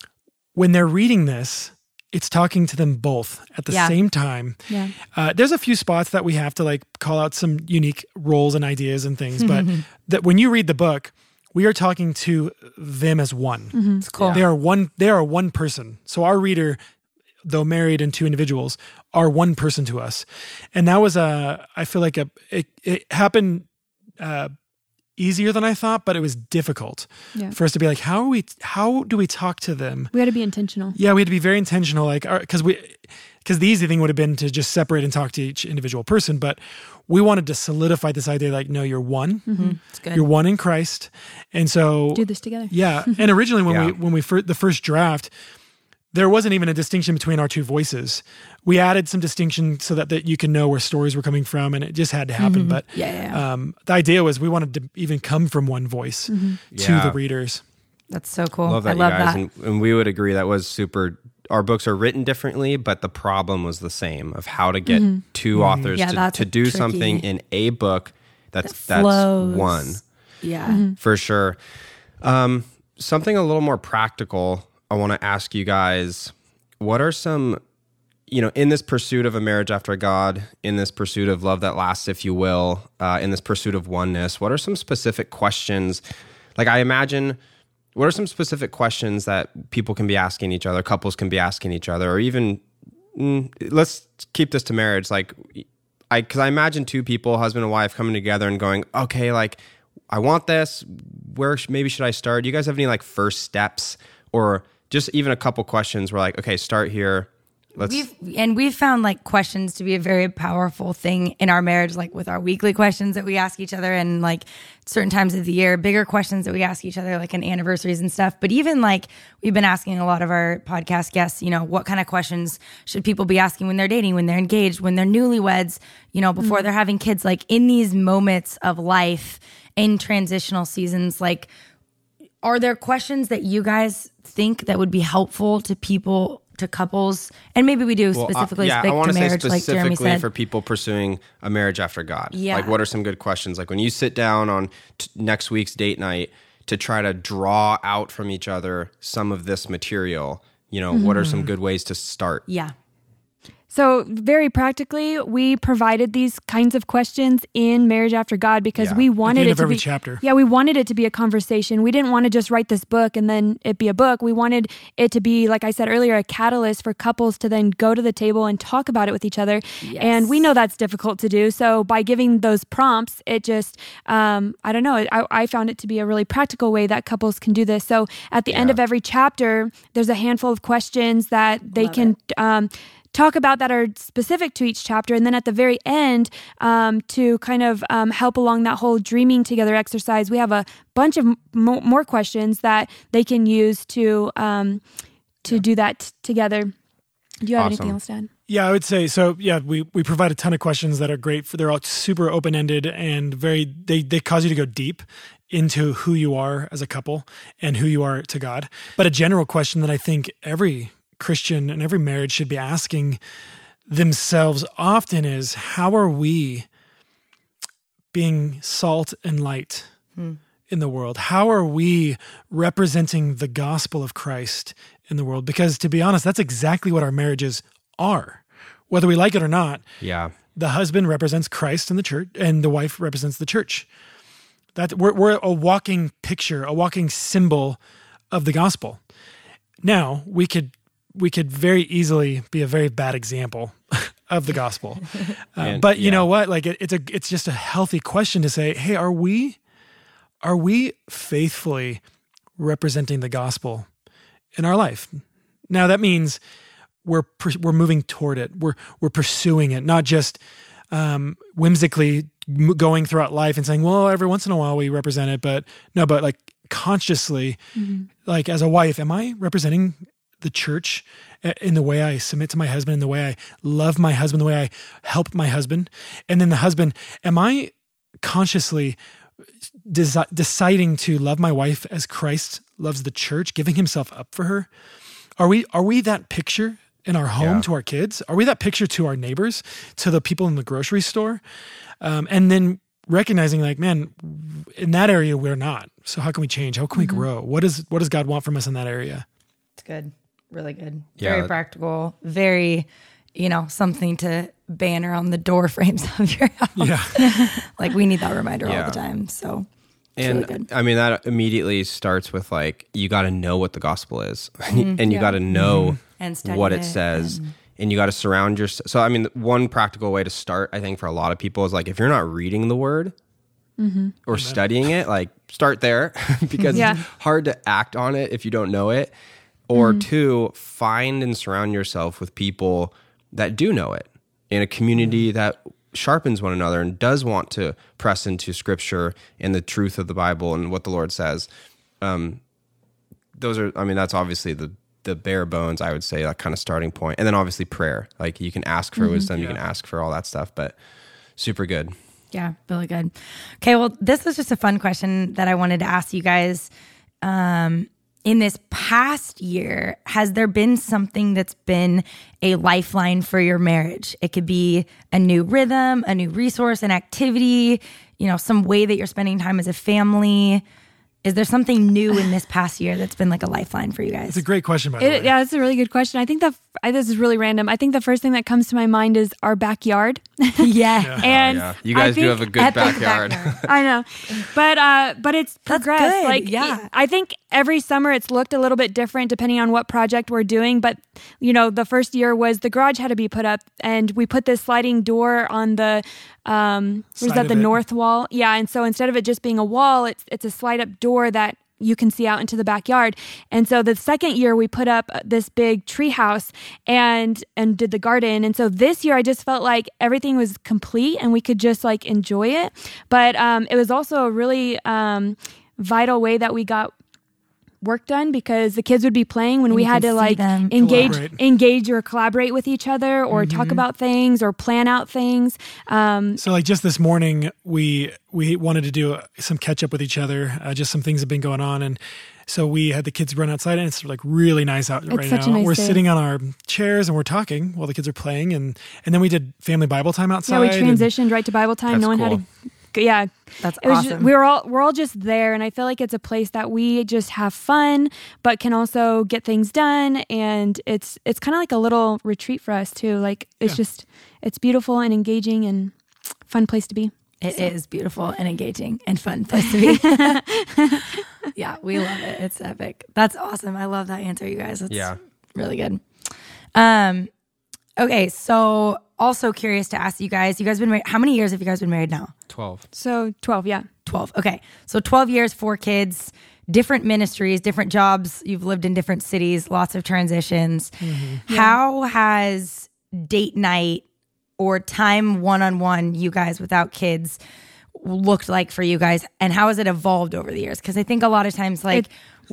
when they're reading this, it's talking to them both at the yeah. same time. Yeah. Uh, there's a few spots that we have to like call out some unique roles and ideas and things, but that when you read the book, we are talking to them as one. Mm-hmm. It's cool. Yeah. They are one. They are one person. So our reader, though married and two individuals, are one person to us, and that was a. I feel like a. It, it happened. Uh, easier than I thought, but it was difficult yeah. for us to be like, how are we, how do we talk to them? We had to be intentional. Yeah. We had to be very intentional. Like, cause we, cause the easy thing would have been to just separate and talk to each individual person, but we wanted to solidify this idea, like, no, you're one, mm-hmm. It's good. You're one in Christ. And so do this together. Yeah. And originally when yeah. we, when we, fir- the first draft, there wasn't even a distinction between our two voices. We added some distinction so that, that you can know where stories were coming from, and it just had to happen. Mm-hmm. But yeah, yeah, yeah. Um, the idea was we wanted to even come from one voice mm-hmm. to yeah. the readers. That's so cool. Love that, I love you guys. that. And, and we would agree that was super. Our books are written differently, but the problem was the same of how to get mm-hmm. two mm-hmm. authors yeah, to, that's to do tricky. something in a book that's that that's flows. one. Yeah, mm-hmm. for sure. Um, something a little more practical. I want to ask you guys. What are some, you know, in this pursuit of a marriage after God, in this pursuit of love that lasts, if you will, uh, in this pursuit of oneness, what are some specific questions? Like, I imagine, what are some specific questions that people can be asking each other, couples can be asking each other, or even, mm, let's keep this to marriage. Like, I, because I imagine two people, husband and wife, coming together and going, okay, like, I want this. Where sh- maybe should I start? Do you guys have any like first steps, or just even a couple questions? We're like, okay, start here. Let's. We've, and we've found like questions to be a very powerful thing in our marriage, like with our weekly questions that we ask each other, and like certain times of the year, bigger questions that we ask each other, like in anniversaries and stuff. But even like we've been asking a lot of our podcast guests, you know, what kind of questions should people be asking when they're dating, when they're engaged, when they're newlyweds, you know, before mm-hmm. they're having kids, like in these moments of life, in transitional seasons, like, are there questions that you guys think that would be helpful to people, to couples? And maybe we do specifically well, uh, yeah, speak I want to to marriage, say like Jeremy specifically said. for people pursuing a marriage after God. Yeah. Like, what are some good questions? Like, when you sit down on t- next week's date night to try to draw out from each other some of this material, you know, mm-hmm. what are some good ways to start? Yeah. So very practically, we provided these kinds of questions in Marriage After God because Yeah. we At the wanted end it of to every be chapter. Yeah, we wanted it to be a conversation. We didn't want to just write this book and then it be a book. We wanted it to be, like I said earlier, a catalyst for couples to then go to the table and talk about it with each other. Yes. And we know that's difficult to do. So by giving those prompts, it just, um, I don't know, it, I, I found it to be a really practical way that couples can do this. So at the end Yeah. of every chapter, there's a handful of questions that they Love can um, talk about that are specific to each chapter. And then at the very end, um, to kind of um, help along that whole dreaming together exercise, we have a bunch of m- more questions that they can use to um, to do that t- together. Do you have Awesome. anything else to add? Yeah, I would say so. Yeah, we, we provide a ton of questions that are great. For they're all super open ended and very they they cause you to go deep into who you are as a couple and who you are to God. But a general question that I think every Christian and every marriage should be asking themselves often is, how are we being salt and light Hmm. in the world? How are we representing the gospel of Christ in the world? Because to be honest, that's exactly what our marriages are. Whether we like it or not, Yeah. the husband represents Christ in the church and the wife represents the church. That we're, we're a walking picture, a walking symbol of the gospel. Now, we could we could very easily be a very bad example of the gospel. Uh, And- but you yeah. know what? Like it, it's a it's just a healthy question to say, hey, are we are we faithfully representing the gospel in our life? Now that means we're per- we're moving toward it. We're we're pursuing it, not just um, whimsically m- going throughout life and saying, well, every once in a while we represent it, but no, but like consciously, like as a wife, am I representing the church in the way I submit to my husband, in the way I love my husband, the way I help my husband? And then the husband, am I consciously desi- deciding to love my wife as Christ loves the church, giving himself up for her? Are we are we that picture in our home Yeah. to our kids? Are we that picture to our neighbors, to the people in the grocery store? Um, and then recognizing like, man, in that area, we're not. So how can we change? How can we grow? What is what does God want from us in that area? It's good. Really good. Yeah. Very practical. Very, you know, something to banner on the door frames of your house. Yeah. Like we need that reminder all Yeah. the time. So it's And really good. I mean, that immediately starts with like, you got to know what the gospel is and you, and you Yeah. got to know And study what it it says. and- And you got to surround yourself. So, I mean, one practical way to start, I think, for a lot of people is like, if you're not reading the word or studying it, like start there because Yeah. it's hard to act on it if you don't know it. Or two, find and surround yourself with people that do know it in a community that sharpens one another and does want to press into scripture and the truth of the Bible and what the Lord says. Um, those are, I mean, that's obviously the the bare bones, I would say, that kind of starting point. And then obviously prayer. Like you can ask for wisdom, you can ask for all that stuff, but super good. Yeah, really good. Okay, well, this was just a fun question that I wanted to ask you guys. Um, in this past year, has there been something that's been a lifeline for your marriage? It could be a new rhythm, a new resource, an activity, you know, some way that you're spending time as a family. Is there something new in this past year that's been like a lifeline for you guys? It's a great question, by the It, way. yeah, that's a really good question. I think that I, this is really random. I think the first thing that comes to my mind is our backyard. yeah. and Yeah. You I guys do think- have a good Epic backyard. I know, but uh, but it's That's progressed. good, Like, yeah. I think every summer it's looked a little bit different depending on what project we're doing. But you know, the first year was the garage had to be put up, and we put this sliding door on the um, what is Side that? of The it. north wall. Yeah, and so instead of it just being a wall, it's it's a slide up door that you can see out into the backyard. And so the second year we put up this big tree house and and did the garden. And so this year I just felt like everything was complete and we could just like enjoy it. But um, it was also a really um, vital way that we got work done because the kids would be playing when And we you had could to see like them engage collaborate. engage or collaborate with each other or talk about things or plan out things. Um, So like just this morning, we we wanted to do some catch up with each other. Uh, just some things have been going on, and so we had the kids run outside, and it's like really nice out right such a now. nice we're day. sitting on our chairs and we're talking while the kids are playing, and and then we did family Bible time outside. yeah, we and- transitioned right to Bible time. That's no one cool. had to yeah, That's it was awesome. just, we were all we're all just there, and I feel like it's a place that we just have fun, but can also get things done, and it's it's kind of like a little retreat for us too. Like it's Yeah. just it's beautiful and engaging and fun place to be. It is beautiful and engaging and fun place to be. Yeah, we love it. It's epic. That's awesome. I love that answer, you guys. That's Yeah. really good. Um, okay, so also curious to ask you guys, you guys been married, how many years have you guys been married now? twelve. So twelve, yeah. twelve. Okay. So twelve years, four kids, different ministries, different jobs. You've lived in different cities, lots of transitions. How has date night or time one-on-one, you guys without kids, looked like for you guys? And how has it evolved over the years? Because I think a lot of times, like,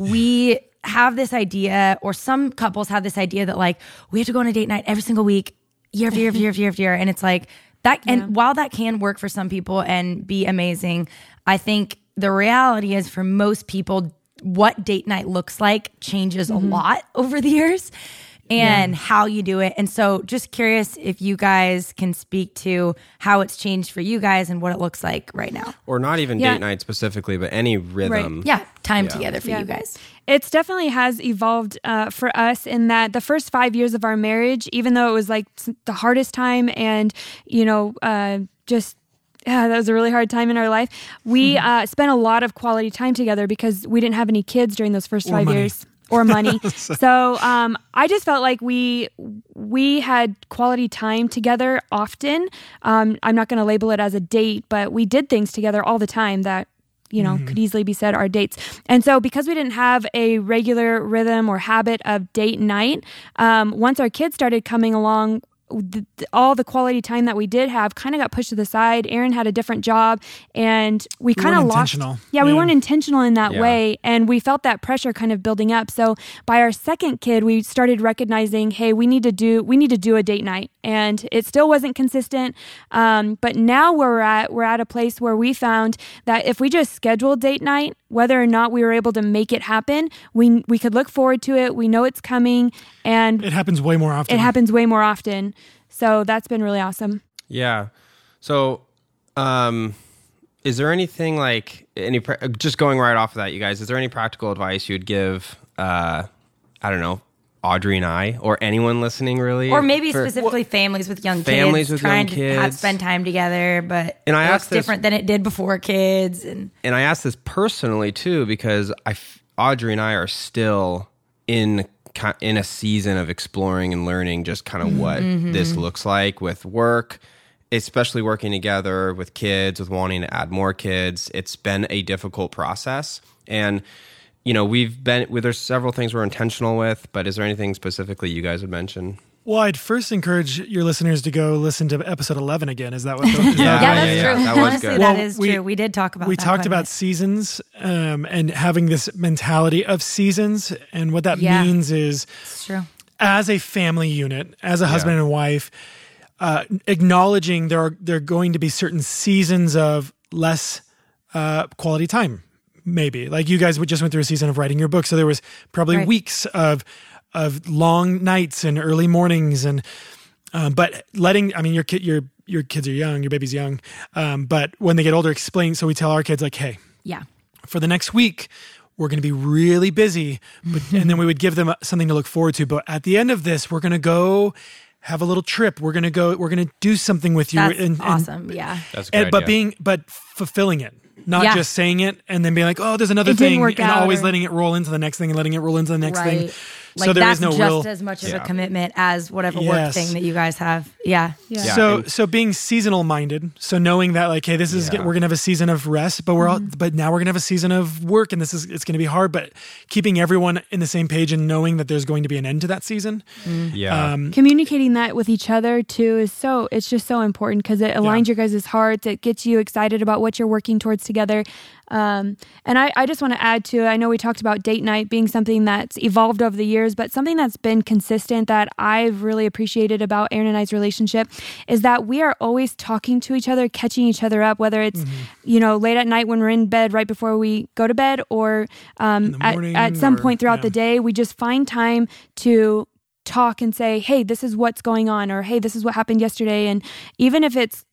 we have this idea, or some couples have this idea that, like, we have to go on a date night every single week, year after year after year after year after year. And it's like, that, and Yeah. while that can work for some people and be amazing, I think the reality is for most people, what date night looks like changes a lot over the years, and how you do it. And so just curious if you guys can speak to how it's changed for you guys and what it looks like right now. Or not even Yeah. date night specifically, but any rhythm. Yeah, time Yeah. together for Yeah. you guys. It's definitely has evolved uh, for us in that the first five years of our marriage, even though it was like the hardest time and, you know, uh, just, yeah, that was a really hard time in our life. We uh, spent a lot of quality time together because we didn't have any kids during those first Or five money. years. Or money. So um, I just felt like we we had quality time together often. Um, I'm not going to label it as a date, but we did things together all the time that, you know, could easily be said are dates. And so because we didn't have a regular rhythm or habit of date night, um, once our kids started coming along, the, the, all the quality time that we did have kind of got pushed to the side. Aaron had a different job, and we, We kind of weren't lost. intentional. Yeah, we Yeah. weren't intentional in that Yeah. way, and we felt that pressure kind of building up. So by our second kid, we started recognizing, hey, we need to do we need to do a date night, and it still wasn't consistent. Um, but now where we're at, we're at a place where we found that if we just scheduled date night, whether or not we were able to make it happen, we we could look forward to it. We know it's coming, and It happens way more often. it happens way more often. So that's been really awesome. Yeah. So, um, is there anything like any pra- just going right off of that, you guys? Is there any practical advice you'd give? Uh, I don't know, Audrey and I, or anyone listening, really, Or maybe for- specifically families with young Families kids with trying young to have, kids. spend time together, but And I it looks asked this- different than it did before kids. And And I ask this personally too because I, f- Audrey and I are still in ki- in a season of exploring and learning just kind of what this looks like with work, especially working together with kids, with wanting to add more kids. It's been a difficult process, and you know we've been. Well, there's several things we're intentional with, but is there anything specifically you guys would mention? Well, I'd first encourage your listeners to go listen to episode eleven again. Is that what? Is Yeah. that yeah, right? that's yeah, true. that was Honestly, good. that Well, is we- true. We did talk about we that talked quite a about bit. seasons um, and having this mentality of seasons, and what that Yeah. means is, It's true. as a family unit, as a husband and wife, uh, acknowledging there are there are going to be certain seasons of less uh, quality time. Maybe like you guys just went through a season of writing your book, so there was probably Right. weeks of of long nights and early mornings, and um, but letting I mean your kid your your kids are young, your baby's young, um, but when they get older, explain. So we tell our kids like, hey, Yeah. for the next week, we're going to be really busy, but, and then we would give them something to look forward to. But at the end of this, we're going to go have a little trip. We're going to go, we're going to do something with you. That's and, and- awesome. Yeah. That's a good and- but idea. being, but fulfilling it, not Yeah. just saying it and then being like, oh, there's another It didn't thing, work and out, always or- letting it roll into the next thing and letting it roll into the next thing. Right. Like so there that's is no just real. as much of Yeah. a commitment as whatever Yes. work thing that you guys have. Yeah. Yeah. Yeah, So and- so being seasonal minded, so knowing that like, hey, this is Yeah. we're gonna have a season of rest, but we're all Mm-hmm. but now we're gonna have a season of work, and this is it's gonna be hard. But keeping everyone in the same page and knowing that there's going to be an end to that season. Yeah. Um, Communicating that with each other too is so it's just so important because it aligns your guys' hearts. It gets you excited about what you're working towards together. Um, and I, I just want to add to, I know we talked about date night being something that's evolved over the years, but something that's been consistent that I've really appreciated about Aaron and I's relationship is that we are always talking to each other, catching each other up, whether it's, you know, late at night when we're in bed right before we go to bed, or um, the at, morning, at some or- point throughout yeah. the day. We just find time to talk and say, hey, this is what's going on, or hey, this is what happened yesterday. And even if it's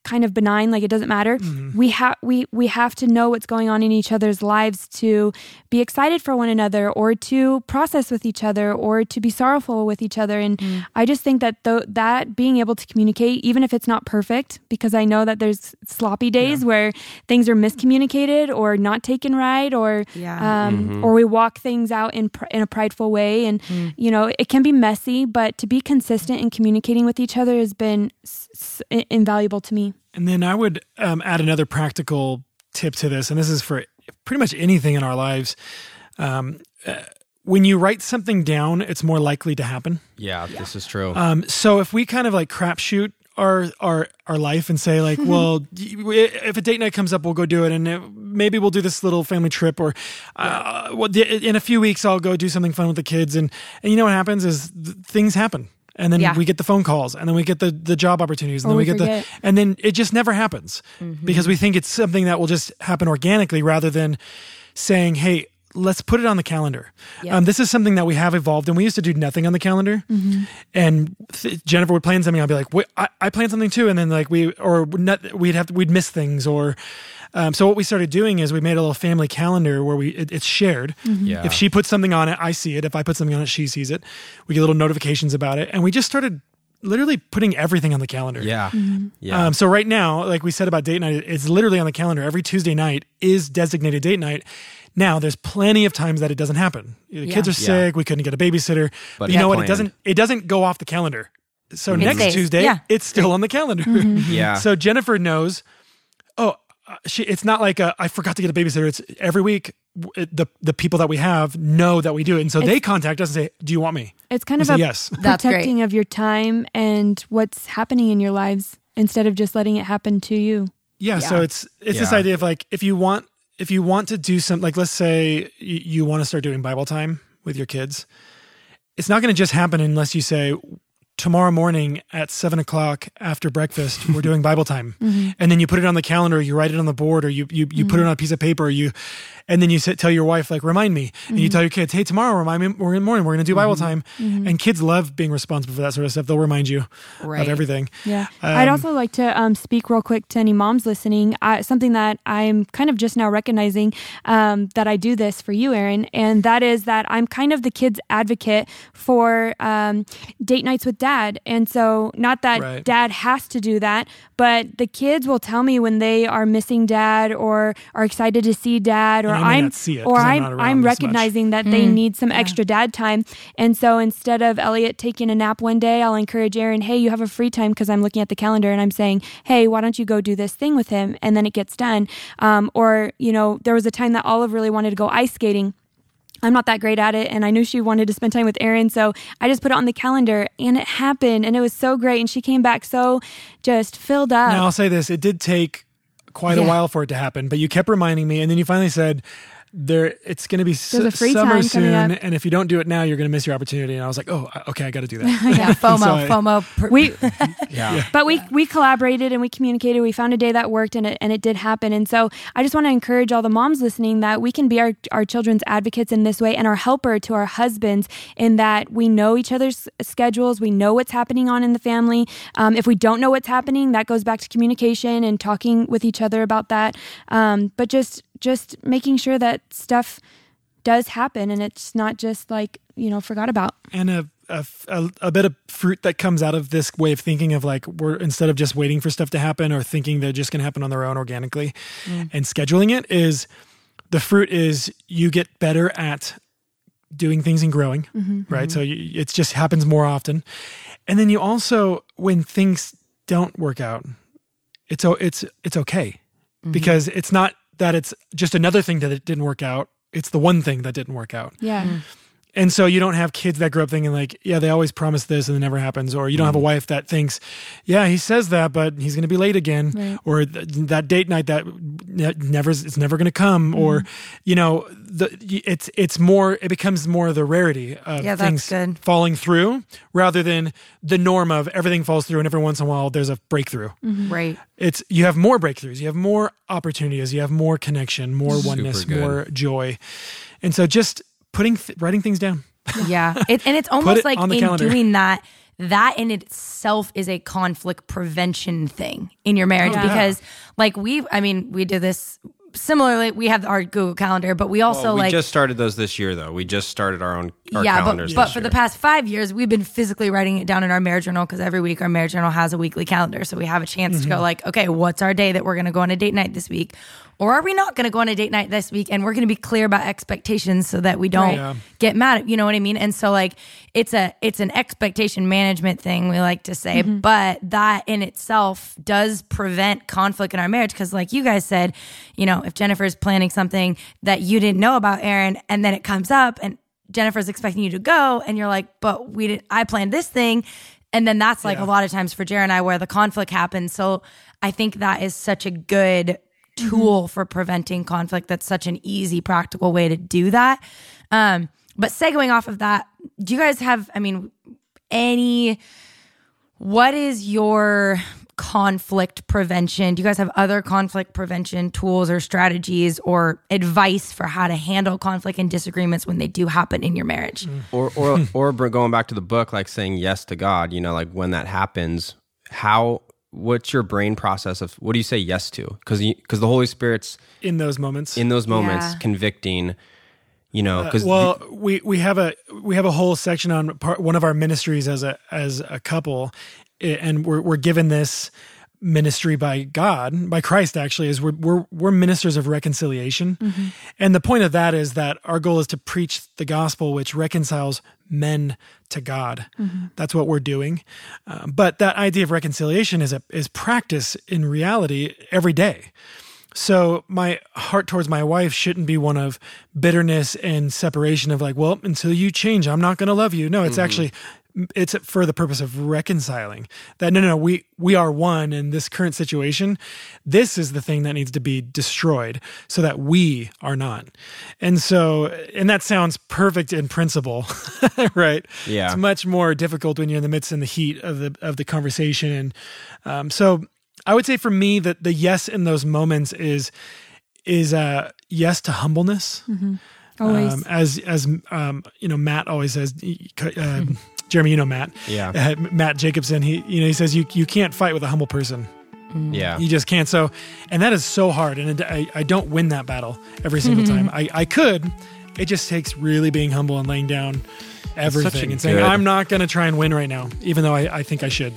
kind of benign, like it doesn't matter. Mm-hmm. We have we we have to know what's going on in each other's lives to be excited for one another, or to process with each other, or to be sorrowful with each other. And mm. I just think that th- that being able to communicate, even if it's not perfect, because I know that there's sloppy days yeah. where things are miscommunicated or not taken right, or yeah. um, mm-hmm. or we walk things out in pr- in a prideful way, and mm. you know, it can be messy. But to be consistent in communicating with each other has been s- s- invaluable to me. And then I would um, add another practical tip to this, and this is for pretty much anything in our lives. Um, uh, when you write something down, it's more likely to happen. Yeah, yeah. This is true. Um, so if we kind of like crapshoot our our our life and say like, well, if a date night comes up, we'll go do it, and it, maybe we'll do this little family trip, or uh, well, in a few weeks I'll go do something fun with the kids, and and you know what happens is th- things happen. And then yeah. we get the phone calls, and then we get the, the job opportunities, and or then we, we get forget. the, and then it just never happens mm-hmm. because we think it's something that will just happen organically rather than saying, hey, let's put it on the calendar. Yep. Um, this is something that we have evolved, and we used to do nothing on the calendar. Mm-hmm. And th- Jennifer would plan something. I'd be like, Wait, I, I planned something too. And then like we, or not, we'd have, to, we'd miss things or, Um, so what we started doing is we made a little family calendar where we it, it's shared. Mm-hmm. Yeah. If she puts something on it, I see it. If I put something on it, she sees it. We get little notifications about it, and we just started literally putting everything on the calendar. Yeah, mm-hmm. yeah. Um, so right now, like we said about date night, it's literally on the calendar. Every Tuesday night is designated date night. Now, there's plenty of times that it doesn't happen. The yeah. kids are sick. Yeah. We couldn't get a babysitter. But you know what? Planned. It doesn't. It doesn't go off the calendar. So it next stays. Tuesday, yeah. it's still on the calendar. Mm-hmm. Yeah. So Jennifer knows. Oh. Uh, she, it's not like a, I forgot to get a babysitter. It's every week it, the the people that we have know that we do it, and so it's, they contact us and say, "Do you want me?" It's kind we of say, a yes. protecting of your time and what's happening in your lives instead of just letting it happen to you. Yeah. yeah. So it's it's yeah. this idea of like if you want if you want to do something, like let's say you, you want to start doing Bible time with your kids, it's not going to just happen unless you say, tomorrow morning at seven o'clock after breakfast, we're doing Bible time. Mm-hmm. And then you put it on the calendar, or you write it on the board, or you you, you mm-hmm. put it on a piece of paper, or you, and then you sit, tell your wife, like, remind me. Mm-hmm. And you tell your kids, hey, tomorrow, remind me, we're in the morning, we're going to do Bible mm-hmm. time. Mm-hmm. And kids love being responsible for that sort of stuff. They'll remind you right. of everything. Yeah. Um, I'd also like to um, speak real quick to any moms listening. I, something that I'm kind of just now recognizing um, that I do this for you, Aaron, and that is that I'm kind of the kids' advocate for um, date nights with dad. And so So not that right. dad has to do that, but the kids will tell me when they are missing dad or are excited to see dad, or I'm see it, or I'm I'm, I'm recognizing that mm. they need some yeah. extra dad time. And so instead of Elliot taking a nap one day, I'll encourage Aaron, hey, you have a free time, because I'm looking at the calendar and I'm saying, hey, why don't you go do this thing with him? And then it gets done. Um, or, you know, there was a time that Olive really wanted to go ice skating. I'm not that great at it, and I knew she wanted to spend time with Aaron, so I just put it on the calendar, and it happened, and it was so great, and she came back so just filled up. Now, I'll say this. It did take quite yeah. a while for it to happen, but you kept reminding me, and then you finally said, there, it's going to be su- summer soon, and if you don't do it now, you're going to miss your opportunity. And I was like, oh, okay, I got to do that. yeah, FOMO, so I, FOMO. We, yeah. yeah. But we we collaborated and we communicated. We found a day that worked, and it and it did happen. And so I just want to encourage all the moms listening that we can be our, our children's advocates in this way, and our helper to our husbands, in that we know each other's schedules. We know what's happening on in the family. Um, if we don't know what's happening, that goes back to communication and talking with each other about that. Um, but just just making sure that stuff does happen, and it's not just like, you know, forgot about. And a, a, a, a bit of fruit that comes out of this way of thinking of like, we're, instead of just waiting for stuff to happen or thinking they're just going to happen on their own organically mm. and scheduling it, is the fruit is you get better at doing things and growing, mm-hmm. right? Mm-hmm. So you, it just happens more often. And then you also, when things don't work out, it's, it's, it's okay mm-hmm. because it's not that it's just another thing that it didn't work out. It's the one thing that didn't work out. Yeah. Mm. And so you don't have kids that grow up thinking like, yeah, they always promise this and it never happens. Or you don't mm. have a wife that thinks, yeah, he says that, but he's going to be late again. Right. Or th- that date night that never is never going to come. Mm. Or, you know, the, it's it's more, it becomes more the rarity of yeah, things good. falling through rather than the norm of everything falls through and every once in a while there's a breakthrough. Mm-hmm. Right. It's, you have more breakthroughs, you have more opportunities, you have more connection, more Super oneness, good. more joy. And so just putting, th- writing things down. Yeah. It, and it's almost it like on the in calendar. doing that, that in itself is a conflict prevention thing in your marriage. Yeah. Because like we, I mean, we do this similarly. We have our Google Calendar, but we also Well, we like just started those this year, though. We just started our own our yeah, but, calendars. but this for year. the past five years, we've been physically writing it down in our marriage journal because every week our marriage journal has a weekly calendar. So we have a chance to go like, okay, what's our day that we're going to go on a date night this week? Or are we not going to go on a date night this week? And we're going to be clear about expectations so that we don't Right. Yeah. get mad at, you know what I mean? And so like, it's a, it's an expectation management thing, we like to say, but that in itself does prevent conflict in our marriage. Cause like you guys said, you know, if Jennifer's planning something that you didn't know about, Aaron, and then it comes up and Jennifer's expecting you to go and you're like, but we did, I planned this thing. And then that's like Yeah. a lot of times for Jared and I where the conflict happens. So I think that is such a good tool for preventing conflict. That's such an easy, practical way to do that. Um, but segueing off of that, do you guys have, I mean, any, what is your conflict prevention? Do you guys have other conflict prevention tools or strategies or advice for how to handle conflict and disagreements when they do happen in your marriage? or or or br- going back to the book, like saying yes to God. You know, like when that happens, how what's your brain process of what do you say yes to? Because because the Holy Spirit's In those moments. in those moments Yeah. convicting. You know, because well, we, we have a we have a whole section on part, one of our ministries as a as a couple, i- and we're we're given this ministry by God, by Christ actually, is we're we're we're ministers of reconciliation, and the point of that is that our goal is to preach the gospel, which reconciles men to God. That's what we're doing, uh, but that idea of reconciliation is a is practice in reality every day. So my heart towards my wife shouldn't be one of bitterness and separation of like, well, until you change, I'm not going to love you. No, it's actually, it's for the purpose of reconciling that. No, no, no, we, we are one in this current situation. This is the thing that needs to be destroyed so that we are not. And so, and that sounds perfect in principle, right? Yeah. It's much more difficult when you're in the midst and the heat of the, of the conversation. And um, so, I would say for me that the yes in those moments is is uh, yes to humbleness. Always. Um, as as um, you know, Matt always says. Uh, Jeremy, you know Matt. Yeah. Uh, Matt Jacobson. He you know he says you you can't fight with a humble person. yeah, You just can't. So, and that is so hard. And it, I I don't win that battle every single time. I I could. It just takes really being humble and laying down everything a and saying good- I'm not going to try and win right now, even though I, I think I should.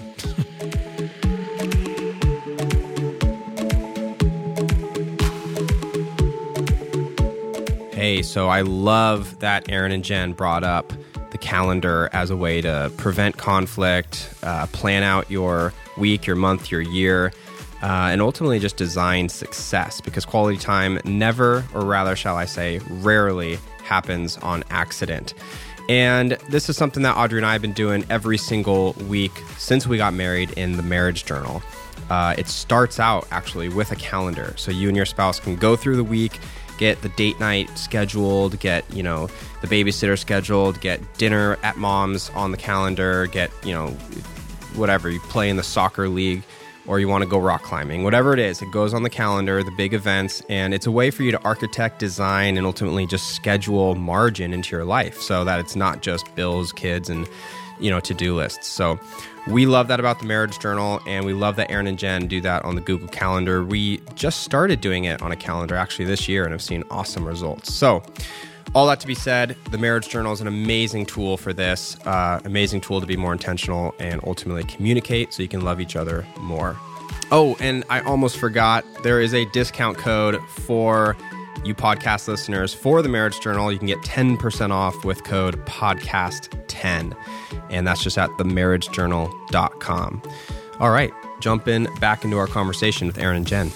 Hey, so I love that Aaron and Jen brought up the calendar as a way to prevent conflict, uh, plan out your week, your month, your year, uh, and ultimately just design success, because quality time never, or rather, shall I say, rarely happens on accident. And this is something that Audrey and I have been doing every single week since we got married in the marriage journal. Uh, it starts out actually with a calendar. So you and your spouse can go through the week, get the date night scheduled, get, you know, the babysitter scheduled, get dinner at mom's on the calendar, get, you know, whatever, you play in the soccer league or you want to go rock climbing, whatever it is, it goes on the calendar, the big events, and it's a way for you to architect, design, and ultimately just schedule margin into your life so that it's not just bills, kids, and, you know, to-do lists. So we love that about the marriage journal, and we love that Aaron and Jen do that on the Google Calendar. We just started doing it on a calendar actually this year and have seen awesome results. So all that to be said, the marriage journal is an amazing tool for this, uh, amazing tool to be more intentional and ultimately communicate so you can love each other more. Oh, and I almost forgot, there is a discount code for you podcast listeners for the marriage journal. You can get ten percent off with code podcast ten. And that's just at the marriage journal dot com. All right, jump in back into our conversation with Aaron and Jen.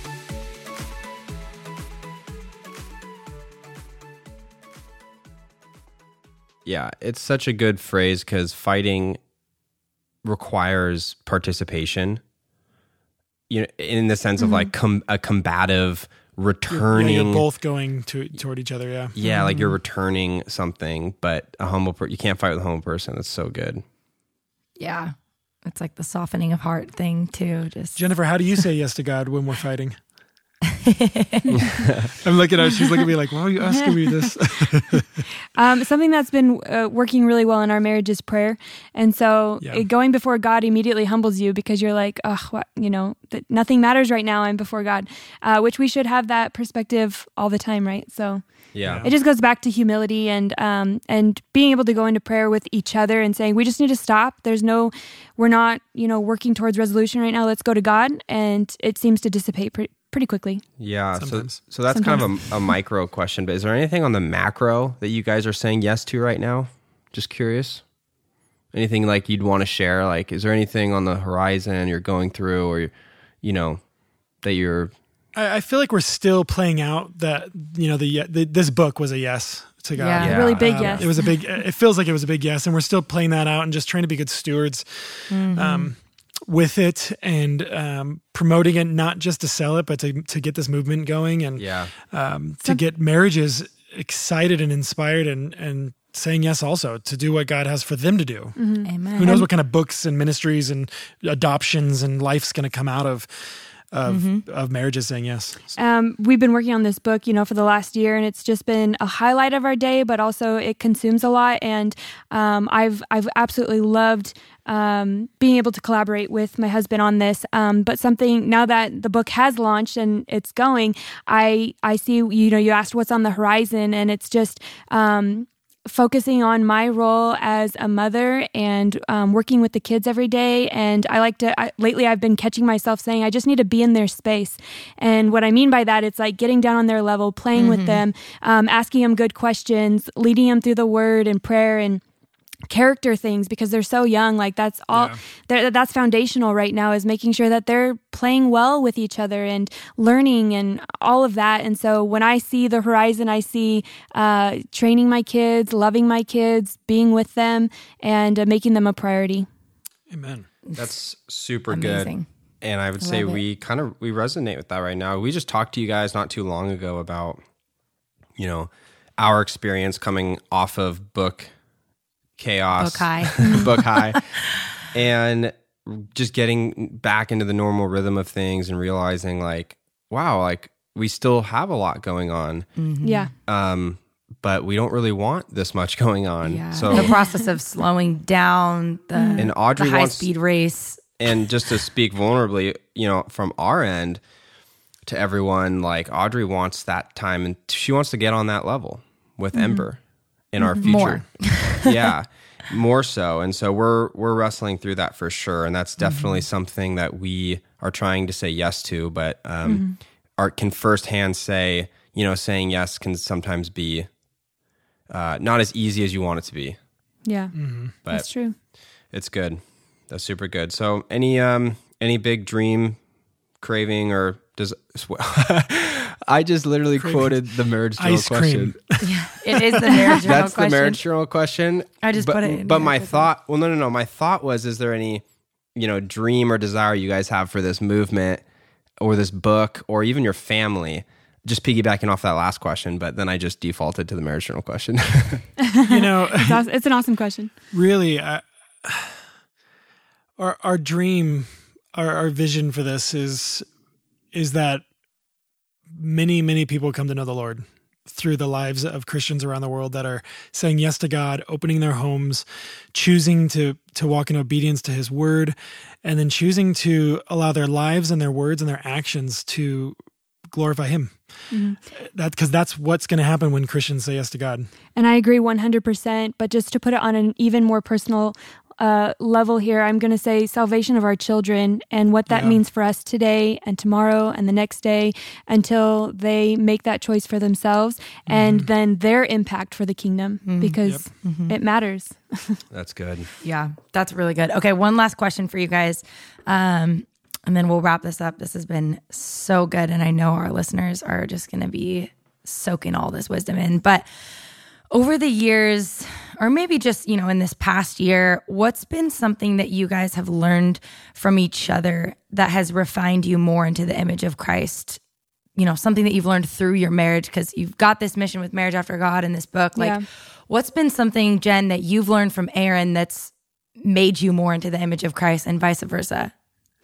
Yeah, it's such a good phrase because fighting requires participation. You know, in the sense of like com- a combative returning. Yeah, you're both going to toward each other. Yeah. Yeah, like you're returning something, but a humble per- you can't fight with a humble person. It's so good. Yeah. It's like the softening of heart thing too. Just Jennifer, how do you say yes to God when we're fighting? I'm looking at her. She's looking at me like, why are you asking me this? Um, something that's been uh, working really well in our marriage is prayer. And so Yeah. it, going before God immediately humbles you because you're like, oh, what, you know, th- nothing matters right now. I'm before God, uh, which we should have that perspective all the time, right? So Yeah. it just goes back to humility and um, and being able to go into prayer with each other and saying, we just need to stop. There's no, we're not, you know, working towards resolution right now. Let's go to God. And it seems to dissipate pre- pretty quickly. Yeah. So, Sometimes. so that's kind of a, a micro question, but is there anything on the macro that you guys are saying yes to right now? Just curious. Anything like you'd want to share? Like, is there anything on the horizon you're going through or, you know, that you're... I, I feel like we're still playing out that, you know, the, the this book was a yes to God. Yeah. Yeah. Really big Um, yes. It was a big, it feels like it was a big yes. And we're still playing that out and just trying to be good stewards um, with it and um, promoting it, not just to sell it, but to, to get this movement going and Yeah. um, to get marriages excited and inspired and, and saying yes also to do what God has for them to do. Amen. Who knows what kind of books and ministries and adoptions and life's going to come out of of of marriages saying yes. Um, we've been working on this book, you know, for the last year, and it's just been a highlight of our day. But also, it consumes a lot, and um, I've I've absolutely loved um, being able to collaborate with my husband on this. Um, but something now that the book has launched and it's going, I I see, you know, you asked what's on the horizon, and it's just. Um, focusing on my role as a mother and um, working with the kids every day. And I like to, I, lately I've been catching myself saying, I just need to be in their space. And what I mean by that, it's like getting down on their level, playing with them, um, asking them good questions, leading them through the word and prayer and character things because they're so young. Like that's all, Yeah. that's foundational right now is making sure that they're playing well with each other and learning and all of that. And so when I see the horizon, I see uh, training my kids, loving my kids, being with them, and uh, making them a priority. Amen. That's super Amazing. good. And I would say Love it. we kind of, we resonate with that right now. We just talked to you guys not too long ago about, you know, our experience coming off of book chaos, Book high. book high, and just getting back into the normal rhythm of things and realizing like, wow, like we still have a lot going on, Yeah. um, but we don't really want this much going on. Yeah. So, the process of slowing down the, and Audrey the high wants, speed race. and just to speak vulnerably, you know, from our end to everyone, like Audrey wants that time and she wants to get on that level with Ember in our future. More. Yeah, more so. And so we're we're wrestling through that for sure. And that's definitely something that we are trying to say yes to, but um Art can firsthand say, you know, saying yes can sometimes be uh, not as easy as you want it to be. Yeah. But That's true. it's good. That's super good. So any um any big dream, craving, or does I just literally quoted the marriage journal Ice question. cream. It is the marriage journal That's question. the marriage journal question. I just but, put it in But here my quickly. thought, well, no, no, no. My thought was, is there any, you know, dream or desire you guys have for this movement or this book or even your family? Just piggybacking off that last question, but then I just defaulted to the marriage journal question. You know, It's, awesome. It's an awesome question. really, uh, our our dream, our, our vision for this is is that many many people come to know the Lord through the lives of Christians around the world that are saying yes to God, opening their homes, choosing to to walk in obedience to His word, and then choosing to allow their lives and their words and their actions to glorify Him. That because that's what's going to happen when Christians say yes to God. And I agree one hundred percent. But just to put it on an even more personal uh, level here, I'm going to say salvation of our children and what that Yeah. means for us today and tomorrow and the next day until they make that choice for themselves and then their impact for the kingdom because it matters. That's good. Yeah, that's really good. Okay, one last question for you guys. Um, and then we'll wrap this up. This has been so good. And I know our listeners are just going to be soaking all this wisdom in. But over the years, or maybe just, you know, in this past year, what's been something that you guys have learned from each other that has refined you more into the image of Christ? You know, something that you've learned through your marriage, because you've got this mission with Marriage After God in this book. Like, Yeah. what's been something, Jen, that you've learned from Aaron that's made you more into the image of Christ and vice versa?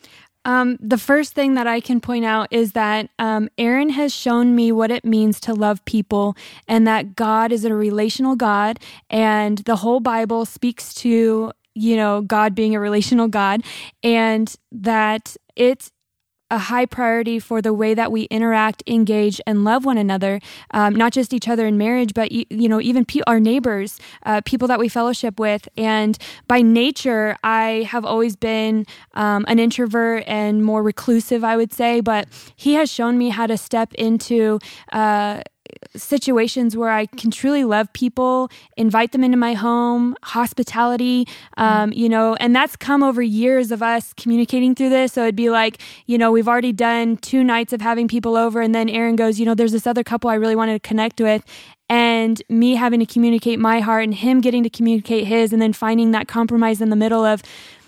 Um, the first thing that I can point out is that um, Aaron has shown me what it means to love people, and that God is a relational God, and the whole Bible speaks to, you know, God being a relational God, and that it's a high priority for the way that we interact, engage, and love one another, um, not just each other in marriage, but, you know, even pe- our neighbors, uh, people that we fellowship with. And by nature, I have always been um, an introvert and more reclusive, I would say, but he has shown me how to step into uh situations where I can truly love people, invite them into my home, hospitality, um, you know, and that's come over years of us communicating through this. So it'd be like, you know, we've already done two nights of having people over, and then Aaron goes, you know, there's this other couple I really wanted to connect with. And me having to communicate my heart and him getting to communicate his, and then finding that compromise in the middle of,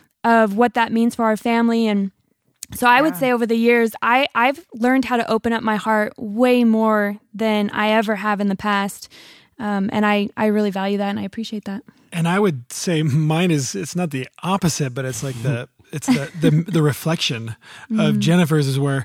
of what that means for our family. And So I yeah. would say over the years, I, I've learned how to open up my heart way more than I ever have in the past. Um, and I, I really value that, and I appreciate that. And I would say mine is, it's not the opposite, but it's like the, it's the, the, the reflection mm-hmm. of Jennifer's is where,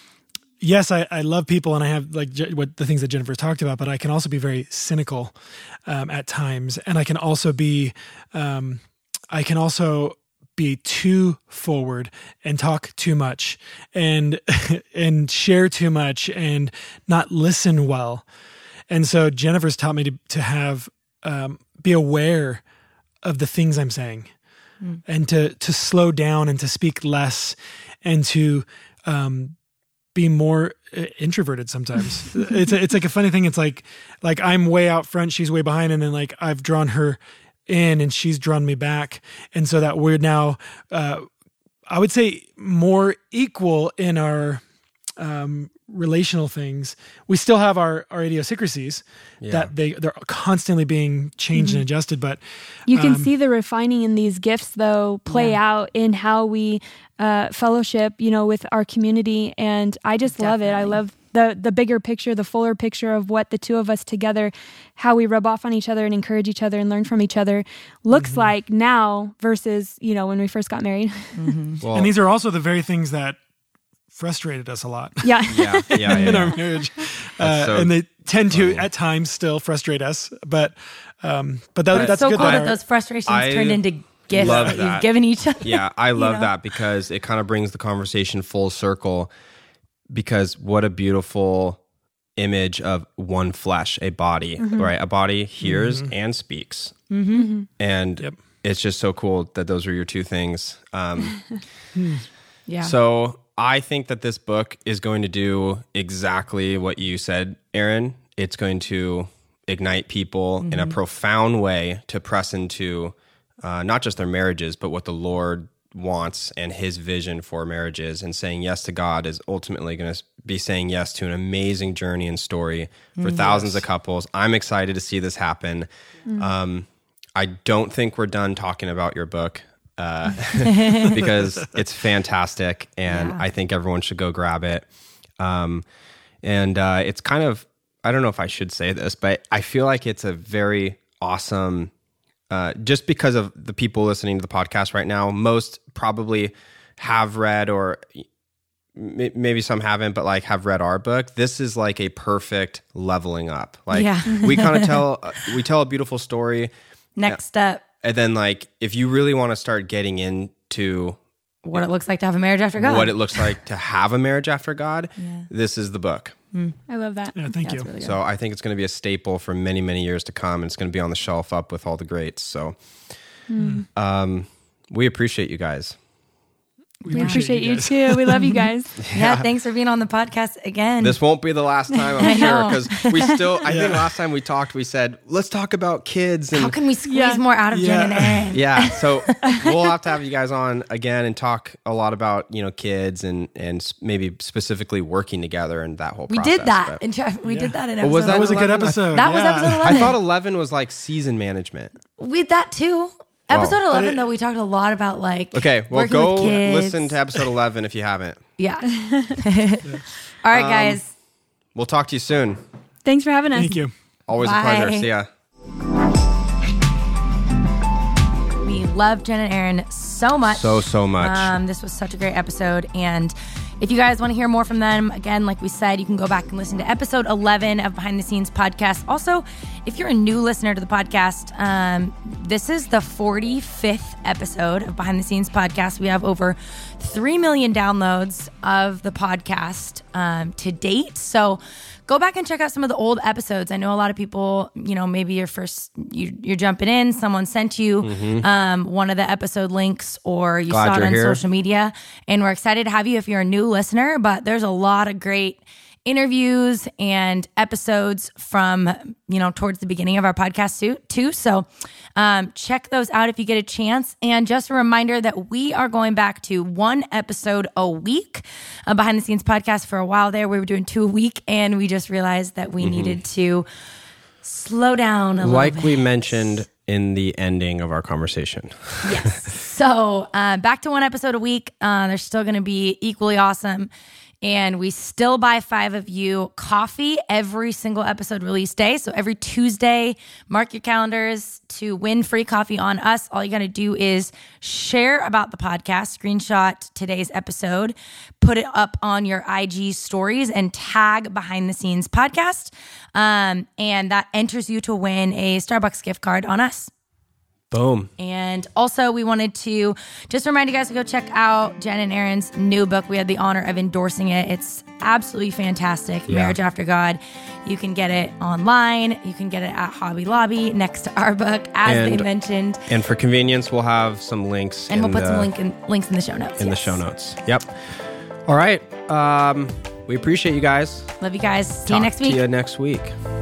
yes, I, I love people, and I have like what the things that Jennifer talked about, but I can also be very cynical um, at times. And I can also be, um, I can also be too forward and talk too much and and share too much and not listen well. And so Jennifer's taught me to to have um, be aware of the things I'm saying mm. and to to slow down and to speak less and to um, be more introverted sometimes. it's a, it's like a funny thing. It's like like I'm way out front, she's way behind, and then like I've drawn her in and she's drawn me back. And so that we're now, uh, I would say, more equal in our um, relational things. We still have our, our idiosyncrasies yeah. that they, they're constantly being changed mm-hmm. and adjusted. But you can um, see the refining in these gifts, though, play yeah. out in how we uh, fellowship, you know, with our community. And I just Definitely. love it. I love the the bigger picture, the fuller picture of what the two of us together, how we rub off on each other and encourage each other and learn from each other looks mm-hmm. like now versus, you know, when we first got married. Mm-hmm. Well, and these are also the very things that frustrated us a lot. Yeah. yeah, yeah, yeah. in our marriage. Uh, so and they tend to, at times, still frustrate us. But um, but that, that's so good. cool that, that our, those frustrations I turned into gifts love that, that you've given each other. Yeah, I love you know? that because it kind of brings the conversation full circle, because what a beautiful image of one flesh, a body, mm-hmm. right? A body hears mm-hmm. and speaks. Mm-hmm. And yep. it's just so cool that those are your two things. Um, yeah. So I think that this book is going to do exactly what you said, Aaron. It's going to ignite people mm-hmm. in a profound way to press into uh, not just their marriages, but what the Lord wants and his vision for marriages. And saying yes to God is ultimately going to be saying yes to an amazing journey and story for mm, thousands yes. of couples. I'm excited to see this happen. Mm. Um, I don't think we're done talking about your book uh, because it's fantastic, and yeah. I think everyone should go grab it. Um, and uh, it's kind of, I don't know if I should say this, but I feel like it's a very awesome Uh, just because of the people listening to the podcast right now, most probably have read, or m- maybe some haven't, but like have read our book. This is like a perfect leveling up. Like yeah. we kind of tell, uh, we tell a beautiful story. Next step. And then like, if you really want to start getting into what it looks like to have a marriage after God, what it looks like to have a marriage after God, yeah. this is the book. Mm. I love that. Yeah, thank yeah, you. Really so I think it's going to be a staple for many, many years to come. And it's going to be on the shelf up with all the greats. So mm. um, we appreciate you guys. We, we appreciate, appreciate you, you too. We love you guys. yeah. yeah, thanks for being on the podcast again. This won't be the last time, I'm sure, because we still, I yeah. think last time we talked, we said, let's talk about kids. And how can we squeeze yeah. more out of yeah. Jen and Aaron? Yeah, so we'll have to have you guys on again and talk a lot about, you know, kids and and maybe specifically working together and that whole we process. did that. But, in tra- we yeah. did that in Oh, episode was that That was a good eleven? episode. That yeah. was episode eleven. I thought eleven was like season management. We did that too. Episode Oh. eleven, it- though, we talked a lot about like Okay, well, working go with kids. listen to episode eleven if you haven't. Yeah. All right, Um, guys. We'll talk to you soon. Thanks for having us. Thank you. Always Bye. a pleasure. See ya. We love Jen and Aaron so so much. So, so much. Um, this was such a great episode. And if you guys want to hear more from them, again, like we said, you can go back and listen to episode eleven of Behind the Scenes Podcast. Also, if you're a new listener to the podcast, um, this is the forty-fifth episode of Behind the Scenes Podcast. We have over three million downloads of the podcast um, to date. So go back and check out some of the old episodes. I know a lot of people, you know, maybe you're first, you, you're jumping in, someone sent you mm-hmm. um, one of the episode links, or you Glad saw it on here. social media, and we're excited to have you if you're a new listener. But there's a lot of great interviews and episodes from, you know, towards the beginning of our podcast too. So um, check those out if you get a chance. And just a reminder that we are going back to one episode a week uh, Behind the Scenes Podcast. For a while there, we were doing two a week, and we just realized that we mm-hmm. needed to slow down a like little bit. Like we mentioned in the ending of our conversation. Yes. So uh, back to one episode a week. Uh, they're still going to be equally awesome. And we still buy five of you coffee every single episode release day. So every Tuesday, mark your calendars to win free coffee on us. All you got to do is share about the podcast, screenshot today's episode, put it up on your I G stories, and tag Behind the Scenes Podcast. Um, and that enters you to win a Starbucks gift card on us. Boom. And also, we wanted to just remind you guys to go check out Jen and Aaron's new book. We had the honor of endorsing it. It's absolutely fantastic. Yeah. Marriage After God. You can get it online. You can get it at Hobby Lobby next to our book, as and, they mentioned. And for convenience, we'll have some links. And in we'll put the, some link in, links in the show notes. In yes. the show notes. Yep. All right. Um, we appreciate you guys. Love you guys. See Talk you next week. See you next week.